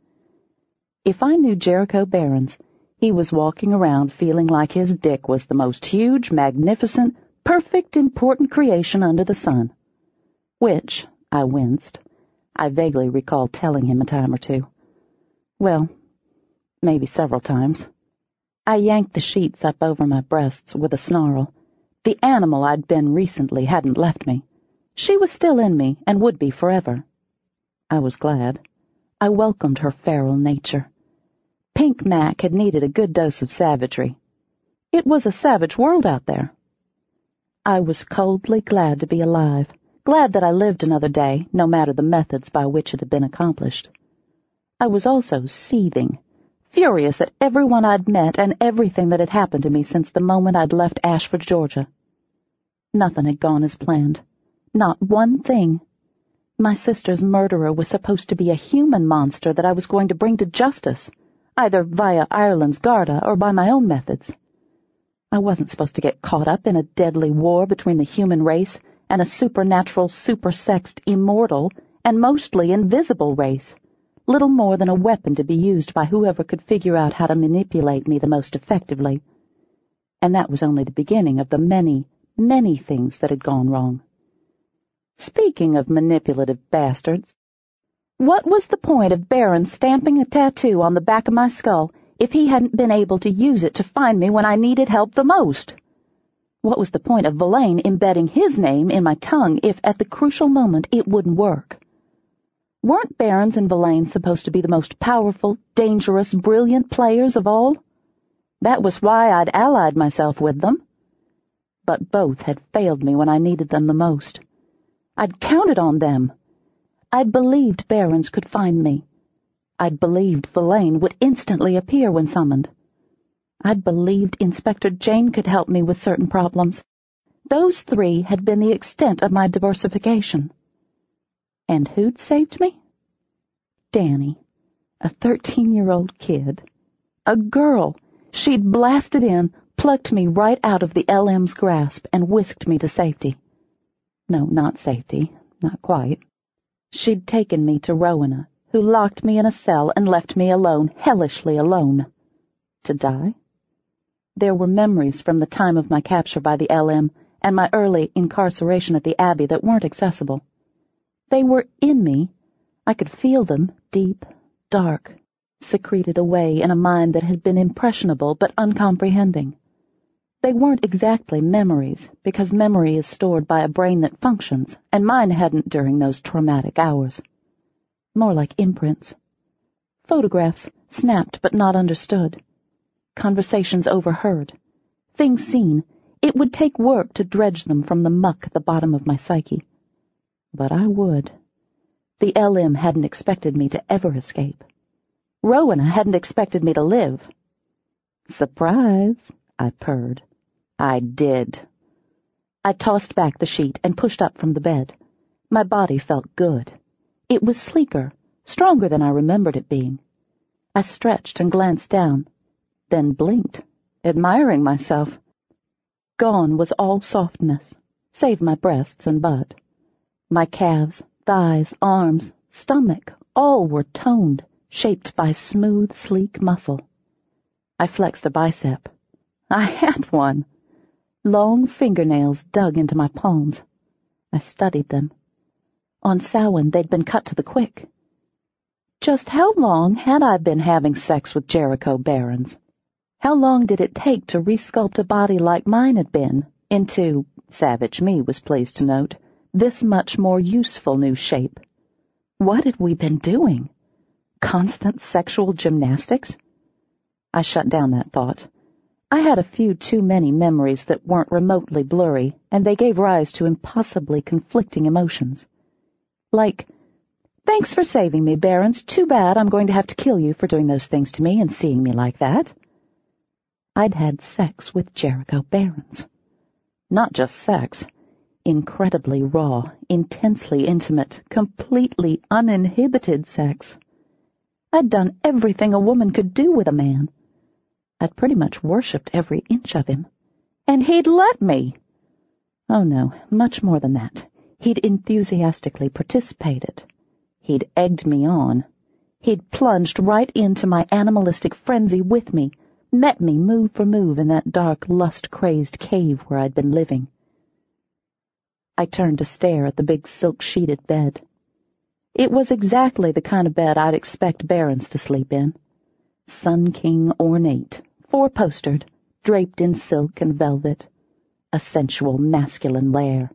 If I knew Jericho Behrens, he was walking around feeling like his dick was the most huge, magnificent, perfect, important creation under the sun. Which, I winced, I vaguely recall telling him a time or two. Well, maybe several times. I yanked the sheets up over my breasts with a snarl. The animal I'd been recently hadn't left me. She was still in me and would be forever. I was glad. I welcomed her feral nature. Pink Mac had needed a good dose of savagery. It was a savage world out there. I was coldly glad to be alive, glad that I lived another day, no matter the methods by which it had been accomplished. I was also seething, furious at everyone I'd met and everything that had happened to me since the moment I'd left Ashford, Georgia. Nothing had gone as planned. Not one thing. My sister's murderer was supposed to be a human monster that I was going to bring to justice, either via Ireland's Garda or by my own methods. I wasn't supposed to get caught up in a deadly war between the human race and a supernatural, super-sexed, immortal, and mostly invisible race, little more than a weapon to be used by whoever could figure out how to manipulate me the most effectively. And that was only the beginning of the many, many things that had gone wrong. Speaking of manipulative bastards, what was the point of Baron stamping a tattoo on the back of my skull if he hadn't been able to use it to find me when I needed help the most? What was the point of Verlaine embedding his name in my tongue if at the crucial moment it wouldn't work? Weren't Behrens and Verlaine supposed to be the most powerful, dangerous, brilliant players of all? That was why I'd allied myself with them. but both had failed me when I needed them the most. I'd counted on them. I'd believed Behrens could find me. I'd believed Verlaine would instantly appear when summoned. I'd believed Inspector Jane could help me with certain problems. Those three had been the extent of my diversification. And who'd saved me? Danny, a thirteen-year-old kid. A girl. She'd blasted in, plucked me right out of the L M's grasp, and whisked me to safety. No, not safety. Not quite. She'd taken me to Rowena, who locked me in a cell and left me alone, hellishly alone. To die? There were memories from the time of my capture by the L M and my early incarceration at the Abbey that weren't accessible. They were in me. I could feel them, deep, dark, secreted away in a mind that had been impressionable but uncomprehending. They weren't exactly memories, because memory is stored by a brain that functions, and mine hadn't during those traumatic hours. More like imprints. Photographs, snapped but not understood. Conversations overheard. Things seen. It would take work to dredge them from the muck at the bottom of my psyche. But I would. The L M hadn't expected me to ever escape. Rowena hadn't expected me to live. Surprise, I purred. I did. I tossed back the sheet and pushed up from the bed. My body felt good. It was sleeker, stronger than I remembered it being. I stretched and glanced down, then blinked, admiring myself. Gone was all softness, save my breasts and butt. My calves, thighs, arms, stomach, all were toned, shaped by smooth, sleek muscle. I flexed a bicep. I had one. Long fingernails dug into my palms. I studied them. On Samhain, they'd been cut to the quick. Just how long had I been having sex with Jericho Behrens? How long did it take to resculpt a body like mine had been into, savage me was pleased to note, this much more useful new shape? What had we been doing? Constant sexual gymnastics? I shut down that thought. I had a few too many memories that weren't remotely blurry, and they gave rise to impossibly conflicting emotions. Like, thanks for saving me, Behrens. Too bad I'm going to have to kill you for doing those things to me and seeing me like that. I'd had sex with Jericho Behrens. Not just sex. Incredibly raw, intensely intimate, completely uninhibited sex. I'd done everything a woman could do with a man. I'd pretty much worshipped every inch of him. And he'd let me. Oh no, much more than that. He'd enthusiastically participated. He'd egged me on. He'd plunged right into my animalistic frenzy with me, met me move for move in that dark, lust-crazed cave where I'd been living. I turned to stare at the big silk-sheeted bed. It was exactly the kind of bed I'd expect Behrens to sleep in. Sun King ornate, four-postered, draped in silk and velvet, a sensual masculine lair.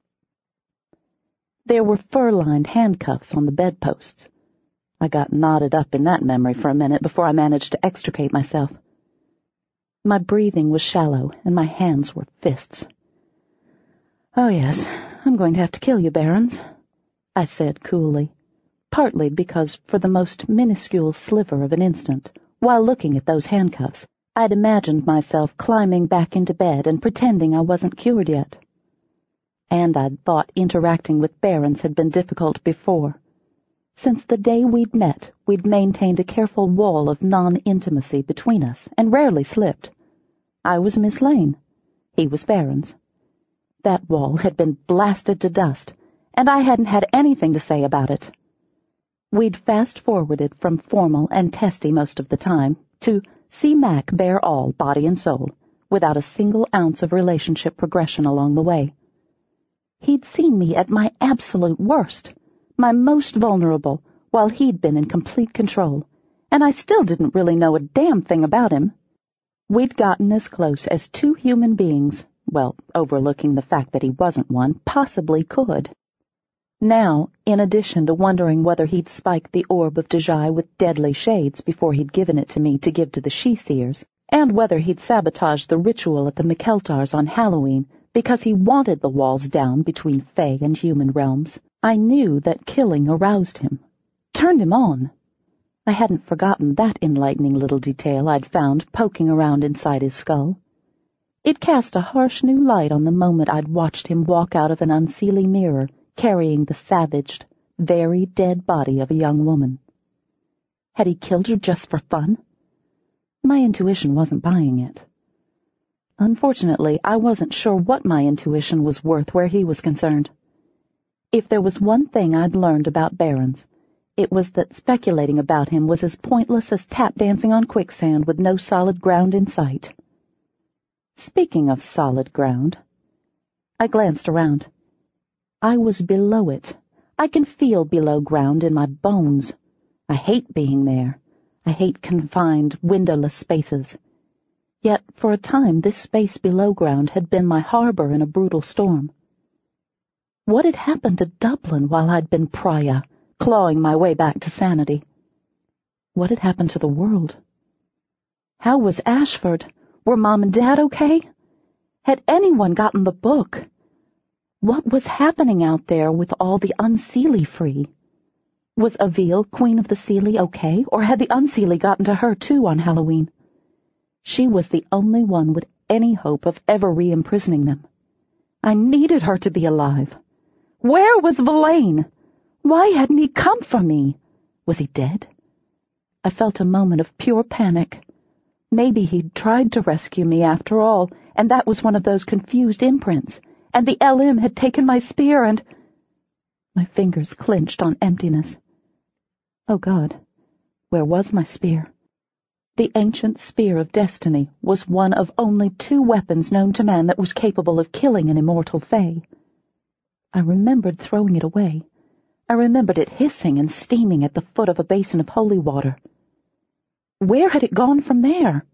There were fur-lined handcuffs on the bedposts. I got knotted up in that memory for a minute before I managed to extricate myself. My breathing was shallow, and my hands were fists. "Oh, yes, I'm going to have to kill you, Behrens," I said coolly, partly because for the most minuscule sliver of an instant, while looking at those handcuffs, I'd imagined myself climbing back into bed and pretending I wasn't cured yet. And I'd thought interacting with Behrens had been difficult before. Since the day we'd met, we'd maintained a careful wall of non-intimacy between us, and rarely slipped. I was Miss Lane. He was Behrens. That wall had been blasted to dust, and I hadn't had anything to say about it. We'd fast-forwarded from formal and testy most of the time to see Mac bare all, body and soul, without a single ounce of relationship progression along the way. He'd seen me at my absolute worst, my most vulnerable, while he'd been in complete control, and I still didn't really know a damn thing about him. We'd gotten as close as two human beings, well, overlooking the fact that he wasn't one, possibly could. Now, in addition to wondering whether he'd spiked the orb of Dejai with deadly shades before he'd given it to me to give to the she-seers, and whether he'd sabotaged the ritual at the McKeltars on Halloween because he wanted the walls down between Fae and human realms. I knew that killing aroused him, turned him on. I hadn't forgotten that enlightening little detail I'd found poking around inside his skull. It cast a harsh new light on the moment I'd watched him walk out of an unseelie mirror, carrying the savaged, very dead body of a young woman. Had he killed her just for fun? My intuition wasn't buying it. Unfortunately, I wasn't sure what my intuition was worth where he was concerned. If there was one thing I'd learned about Barons, it was that speculating about him was as pointless as tap dancing on quicksand with no solid ground in sight. Speaking of solid ground, I glanced around. I was below it. I can feel below ground in my bones. I hate being there. I hate confined, windowless spaces. Yet, for a time, this space below ground had been my harbor in a brutal storm. What had happened to Dublin while I'd been pariah, clawing my way back to sanity? What had happened to the world? How was Ashford? Were Mom and Dad okay? Had anyone gotten the book? What was happening out there with all the Unseelie free? Was Avil, Queen of the Seelie, okay, or had the Unseelie gotten to her too on Halloween? She was the only one with any hope of ever re-imprisoning them. I needed her to be alive. Where was Verlaine? Why hadn't he come for me? Was he dead? I felt a moment of pure panic. Maybe he'd tried to rescue me after all, and that was one of those confused imprints, and the L M had taken my spear and... My fingers clenched on emptiness. Oh God, where was my spear? The ancient spear of destiny was one of only two weapons known to man that was capable of killing an immortal Fae. I remembered throwing it away. I remembered it hissing and steaming at the foot of a basin of holy water. Where had it gone from there?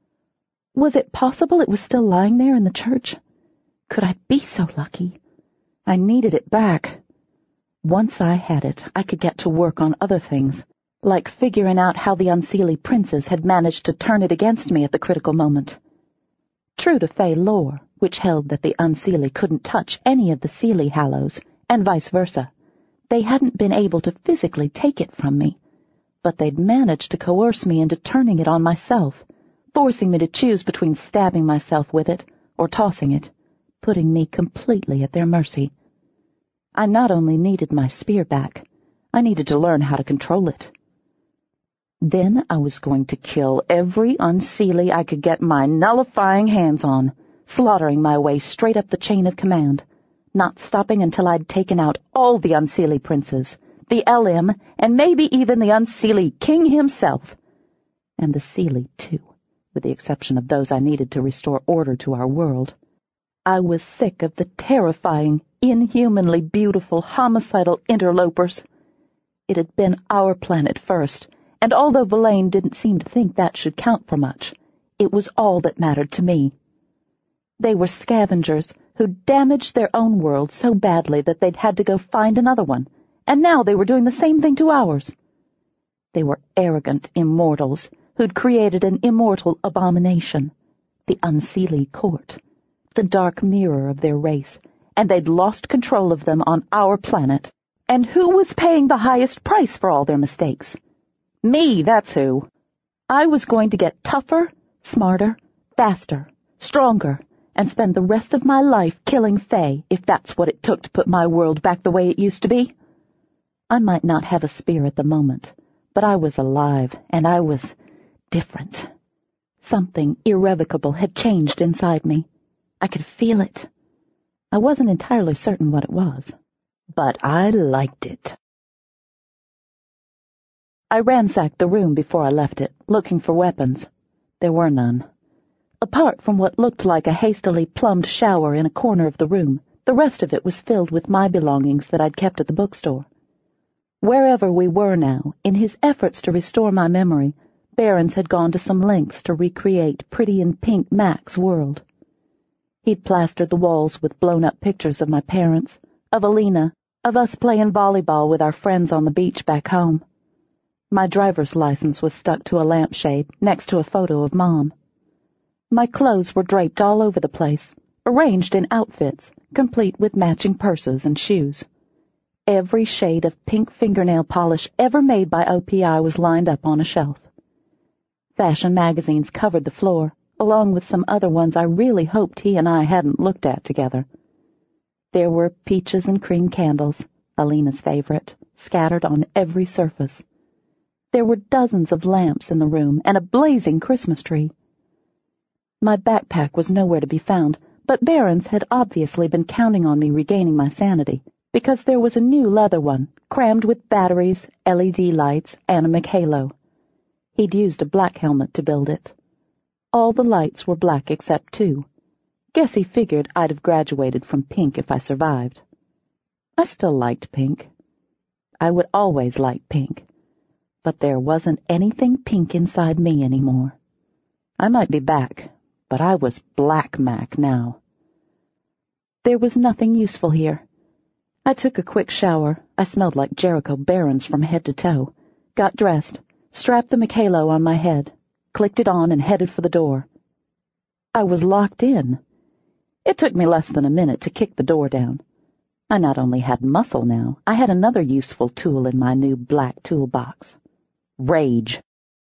Was it possible it was still lying there in the church? Could I be so lucky? I needed it back. Once I had it, I could get to work on other things, like figuring out how the Unseelie princes had managed to turn it against me at the critical moment. True to Fae lore, which held that the Unseelie couldn't touch any of the Seelie Hallows, and vice versa, they hadn't been able to physically take it from me, but they'd managed to coerce me into turning it on myself, forcing me to choose between stabbing myself with it or tossing it, putting me completely at their mercy. I not only needed my spear back, I needed to learn how to control it. Then I was going to kill every Unseelie I could get my nullifying hands on, slaughtering my way straight up the chain of command, not stopping until I'd taken out all the Unseelie princes, the L M, and maybe even the Unseelie king himself. And the Seelie, too, with the exception of those I needed to restore order to our world. I was sick of the terrifying, inhumanly beautiful, homicidal interlopers. It had been our planet first, and although Verlaine didn't seem to think that should count for much, it was all that mattered to me. They were scavengers who damaged their own world so badly that they'd had to go find another one, and now they were doing the same thing to ours. They were arrogant immortals who'd created an immortal abomination, the Unseelie Court, the dark mirror of their race, and they'd lost control of them on our planet. And who was paying the highest price for all their mistakes? Me, that's who. I was going to get tougher, smarter, faster, stronger, and spend the rest of my life killing Fae if that's what it took to put my world back the way it used to be. I might not have a spear at the moment, but I was alive, and I was different. Something irrevocable had changed inside me. I could feel it. I wasn't entirely certain what it was, but I liked it. I ransacked the room before I left it, looking for weapons. There were none. Apart from what looked like a hastily plumbed shower in a corner of the room, the rest of it was filled with my belongings that I'd kept at the bookstore. Wherever we were now, in his efforts to restore my memory, Barons had gone to some lengths to recreate Pretty in Pink Mac's world. He'd plastered the walls with blown-up pictures of my parents, of Alina, of us playing volleyball with our friends on the beach back home. My driver's license was stuck to a lampshade next to a photo of Mom. My clothes were draped all over the place, arranged in outfits, complete with matching purses and shoes. Every shade of pink fingernail polish ever made by O P I was lined up on a shelf. Fashion magazines covered the floor, along with some other ones I really hoped he and I hadn't looked at together. There were peaches and cream candles, Alina's favorite, scattered on every surface. There were dozens of lamps in the room and a blazing Christmas tree. My backpack was nowhere to be found, but Behrens had obviously been counting on me regaining my sanity, because there was a new leather one, crammed with batteries, L E D lights, and a McHalo. He'd used a black helmet to build it. All the lights were black except two. Guess he figured I'd have graduated from pink if I survived. I still liked pink. I would always like pink. But there wasn't anything pink inside me anymore. I might be back, but I was Black Mac now. There was nothing useful here. I took a quick shower. I smelled like Jericho Behrens from head to toe. Got dressed, strapped the McHalo on my head, clicked it on and headed for the door. I was locked in. It took me less than a minute to kick the door down. I not only had muscle now, I had another useful tool in my new black toolbox. Rage.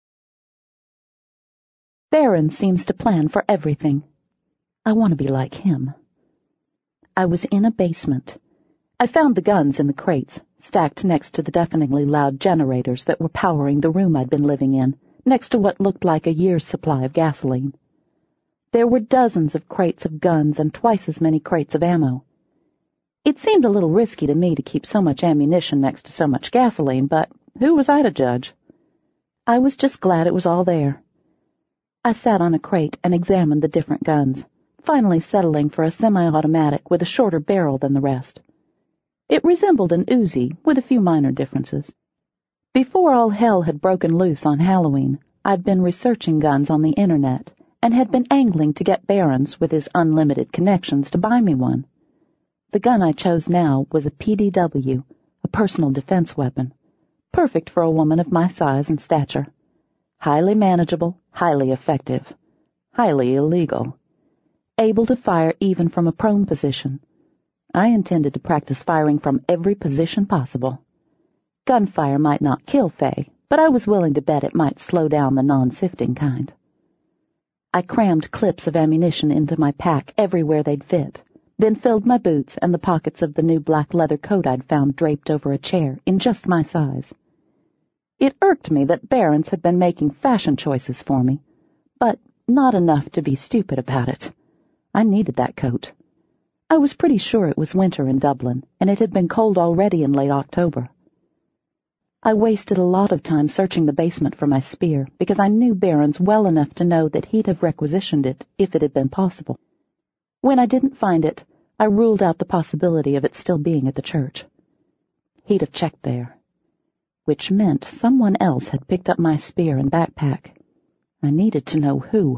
Behrens seems to plan for everything. I want to be like him. I was in a basement. I found the guns in the crates, stacked next to the deafeningly loud generators that were powering the room I'd been living in, next to what looked like a year's supply of gasoline. There were dozens of crates of guns and twice as many crates of ammo. It seemed a little risky to me to keep so much ammunition next to so much gasoline, but who was I to judge? I was just glad it was all there. I sat on a crate and examined the different guns, finally settling for a semi-automatic with a shorter barrel than the rest. It resembled an Uzi, with a few minor differences. Before all hell had broken loose on Halloween, I'd been researching guns on the internet, and had been angling to get Behrens, with his unlimited connections, to buy me one. The gun I chose now was a P D W, a personal defense weapon, perfect for a woman of my size and stature. Highly manageable, highly effective, highly illegal. Able to fire even from a prone position. I intended to practice firing from every position possible. Gunfire might not kill Faye, but I was willing to bet it might slow down the non-sifting kind. I crammed clips of ammunition into my pack everywhere they'd fit, then filled my boots and the pockets of the new black leather coat I'd found draped over a chair in just my size. It irked me that Behrens had been making fashion choices for me, but not enough to be stupid about it. I needed that coat. I was pretty sure it was winter in Dublin, and it had been cold already in late October. I wasted a lot of time searching the basement for my spear, because I knew Behrens well enough to know that he'd have requisitioned it if it had been possible. When I didn't find it, I ruled out the possibility of it still being at the church. He'd have checked there, which meant someone else had picked up my spear and backpack. I needed to know who.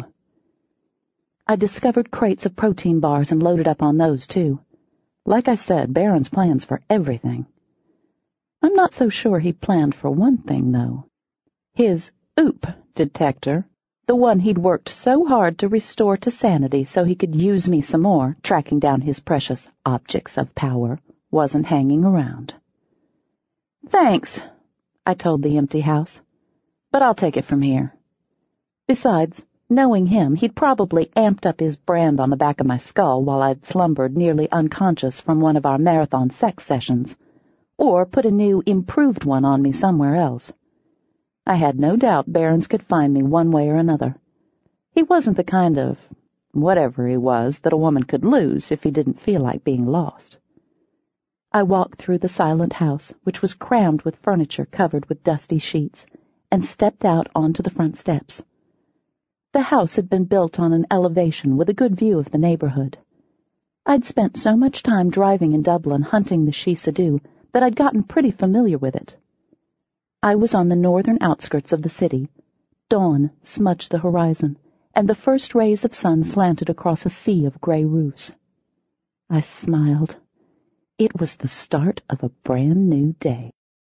I discovered crates of protein bars and loaded up on those, too. Like I said, Behrens plans for everything. I'm not so sure he planned for one thing, though. His OOP detector, the one he'd worked so hard to restore to sanity so he could use me some more, tracking down his precious objects of power, wasn't hanging around. Thanks, I told the empty house, but I'll take it from here. Besides, knowing him, he'd probably amped up his brand on the back of my skull while I'd slumbered nearly unconscious from one of our marathon sex sessions, or put a new, improved one on me somewhere else. I had no doubt Behrens could find me one way or another. He wasn't the kind of whatever he was that a woman could lose if he didn't feel like being lost. I walked through the silent house, which was crammed with furniture covered with dusty sheets, and stepped out onto the front steps. The house had been built on an elevation with a good view of the neighborhood. I'd spent so much time driving in Dublin hunting the Shih Tzu that I'd gotten pretty familiar with it. I was on the northern outskirts of the city. Dawn smudged the horizon, and the first rays of sun slanted across a sea of gray roofs. I smiled. It was the start of a brand new day.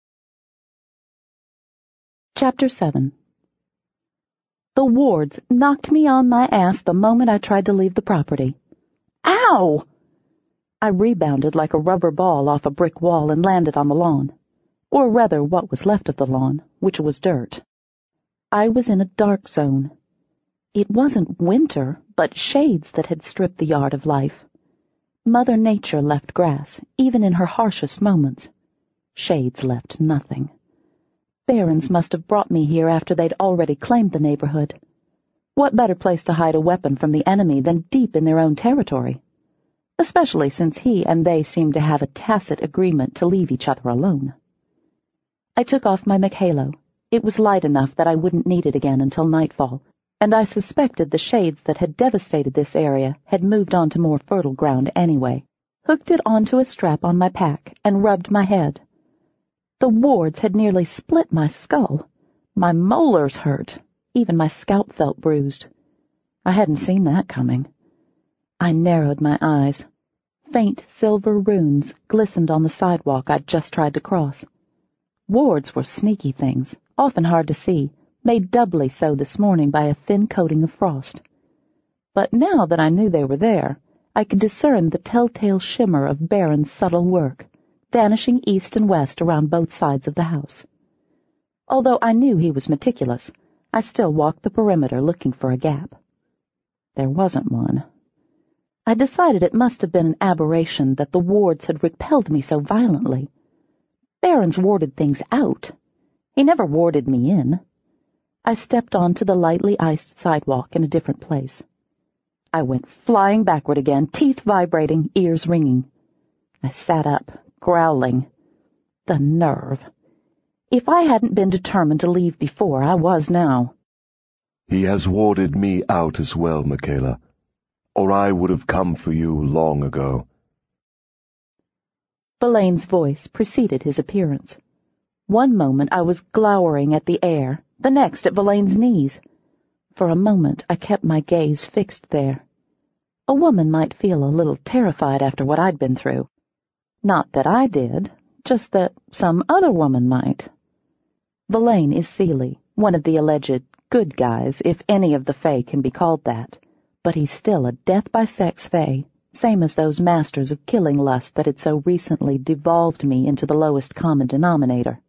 Chapter seven. The wards knocked me on my ass the moment I tried to leave the property. Ow! I rebounded like a rubber ball off a brick wall and landed on the lawn, or rather what was left of the lawn, which was dirt. I was in a dark zone. It wasn't winter, but shades that had stripped the yard of life. Mother Nature left grass, even in her harshest moments. Shades left nothing. Barons must have brought me here after they'd already claimed the neighborhood. What better place to hide a weapon from the enemy than deep in their own territory? Especially since he and they seemed to have a tacit agreement to leave each other alone. I took off my McHalo. It was light enough that I wouldn't need it again until nightfall, and I suspected the shades that had devastated this area had moved on to more fertile ground anyway. Hooked it onto a strap on my pack and rubbed my head. The wards had nearly split my skull. My molars hurt. Even my scalp felt bruised. I hadn't seen that coming. I narrowed my eyes. Faint silver runes glistened on the sidewalk I'd just tried to cross. Wards were sneaky things, often hard to see, made doubly so this morning by a thin coating of frost. But now that I knew they were there, I could discern the telltale shimmer of Baron's subtle work, vanishing east and west around both sides of the house. Although I knew he was meticulous, I still walked the perimeter looking for a gap. There wasn't one. I decided it must have been an aberration that the wards had repelled me so violently. Barons warded things out. He never warded me in. I stepped onto the lightly iced sidewalk in a different place. I went flying backward again, teeth vibrating, ears ringing. I sat up, growling. The nerve. If I hadn't been determined to leave before, I was now. He has warded me out as well, Michaela, or I would have come for you long ago. Verlaine's voice preceded his appearance. One moment I was glowering at the air, the next at Verlaine's knees. For a moment I kept my gaze fixed there. A woman might feel a little terrified after what I'd been through. Not that I did, just that some other woman might. Verlaine is Seelie, one of the alleged good guys, if any of the Fae can be called that, but he's still a death-by-sex Fae, same as those masters of killing lust that had so recently devolved me into the lowest common denominator.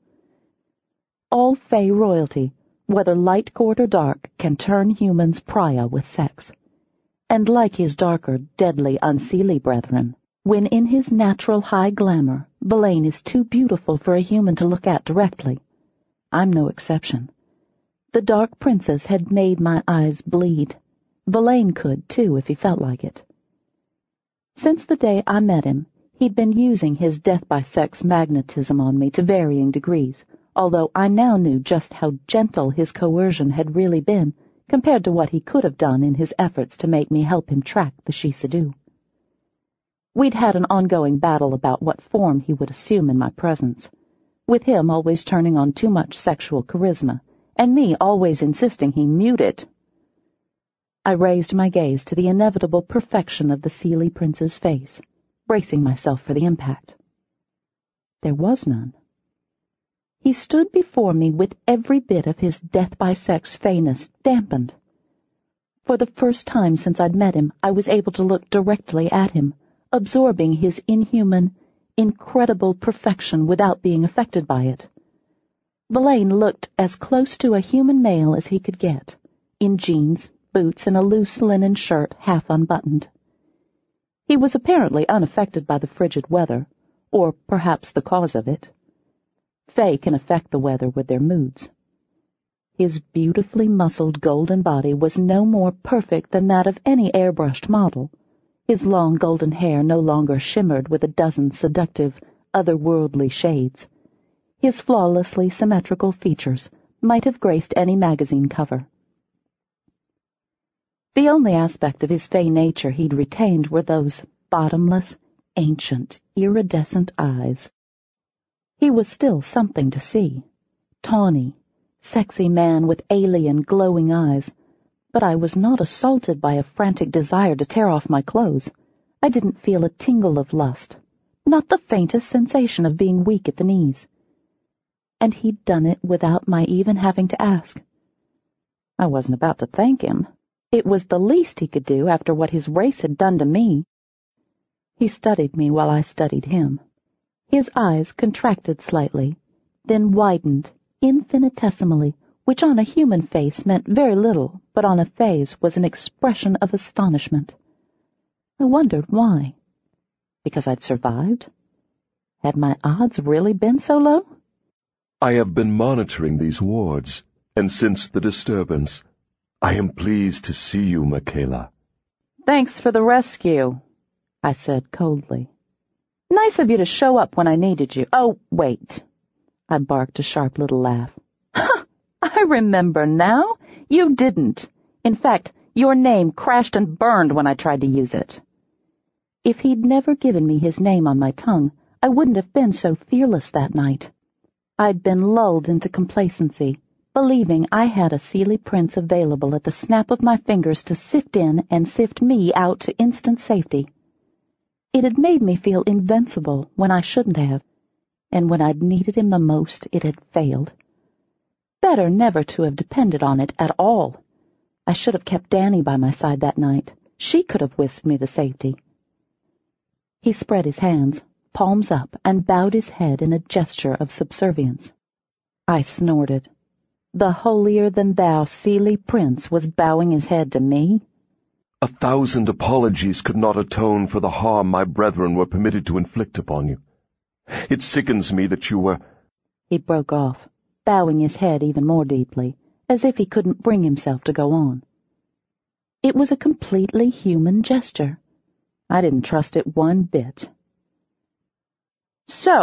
All Fae royalty, whether light court or dark, can turn humans pariah with sex. And like his darker, deadly, unseelie brethren, when in his natural high glamour, Verlaine is too beautiful for a human to look at directly. I'm no exception. The Dark Princess had made my eyes bleed. Verlaine could, too, if he felt like it. Since the day I met him, he'd been using his death-by-sex magnetism on me to varying degrees, although I now knew just how gentle his coercion had really been compared to what he could have done in his efforts to make me help him track the Shiseidu. We'd had an ongoing battle about what form he would assume in my presence, with him always turning on too much sexual charisma, and me always insisting he mute it. I raised my gaze to the inevitable perfection of the Seelie Prince's face, bracing myself for the impact. There was none. He stood before me with every bit of his death-by-sex fayness dampened. For the first time since I'd met him, I was able to look directly at him, absorbing his inhuman, incredible perfection without being affected by it. Verlaine looked as close to a human male as he could get, in jeans, boots, and a loose linen shirt half unbuttoned. He was apparently unaffected by the frigid weather, or perhaps the cause of it. Fae can affect the weather with their moods. His beautifully muscled golden body was no more perfect than that of any airbrushed model. His long golden hair no longer shimmered with a dozen seductive, otherworldly shades. His flawlessly symmetrical features might have graced any magazine cover. The only aspect of his Fae nature he'd retained were those bottomless, ancient, iridescent eyes. He was still something to see. Tawny, sexy man with alien, glowing eyes. But I was not assaulted by a frantic desire to tear off my clothes. I didn't feel a tingle of lust, not the faintest sensation of being weak at the knees. And he'd done it without my even having to ask. I wasn't about to thank him. It was the least he could do after what his race had done to me, He studied me while I studied him. His eyes contracted slightly, then widened infinitesimally, which on a human face meant very little, but on a face was an expression of astonishment. I wondered why. Because I'd survived? Had my odds really been so low? I have been monitoring these wards, and since the disturbance, I am pleased to see you, Michaela. Thanks for the rescue, I said coldly. Nice of you to show up when I needed you. Oh, wait. I barked a sharp little laugh. Ha! I remember now. You didn't. In fact, your name crashed and burned when I tried to use it. If he'd never given me his name on my tongue, I wouldn't have been so fearless that night. I'd been lulled into complacency, believing I had a Seelie Prince available at the snap of my fingers to sift in and sift me out to instant safety. It had made me feel invincible when I shouldn't have, and when I'd needed him the most, it had failed. Better never to have depended on it at all. I should have kept Danny by my side that night. She could have whisked me to safety. He spread his hands, palms up, and bowed his head in a gesture of subservience. I snorted. The holier-than-thou Seelie Prince was bowing his head to me? A thousand apologies could not atone for the harm my brethren were permitted to inflict upon you. It sickens me that you were— He broke off, bowing his head even more deeply, as if he couldn't bring himself to go on. It was a completely human gesture. I didn't trust it one bit. So,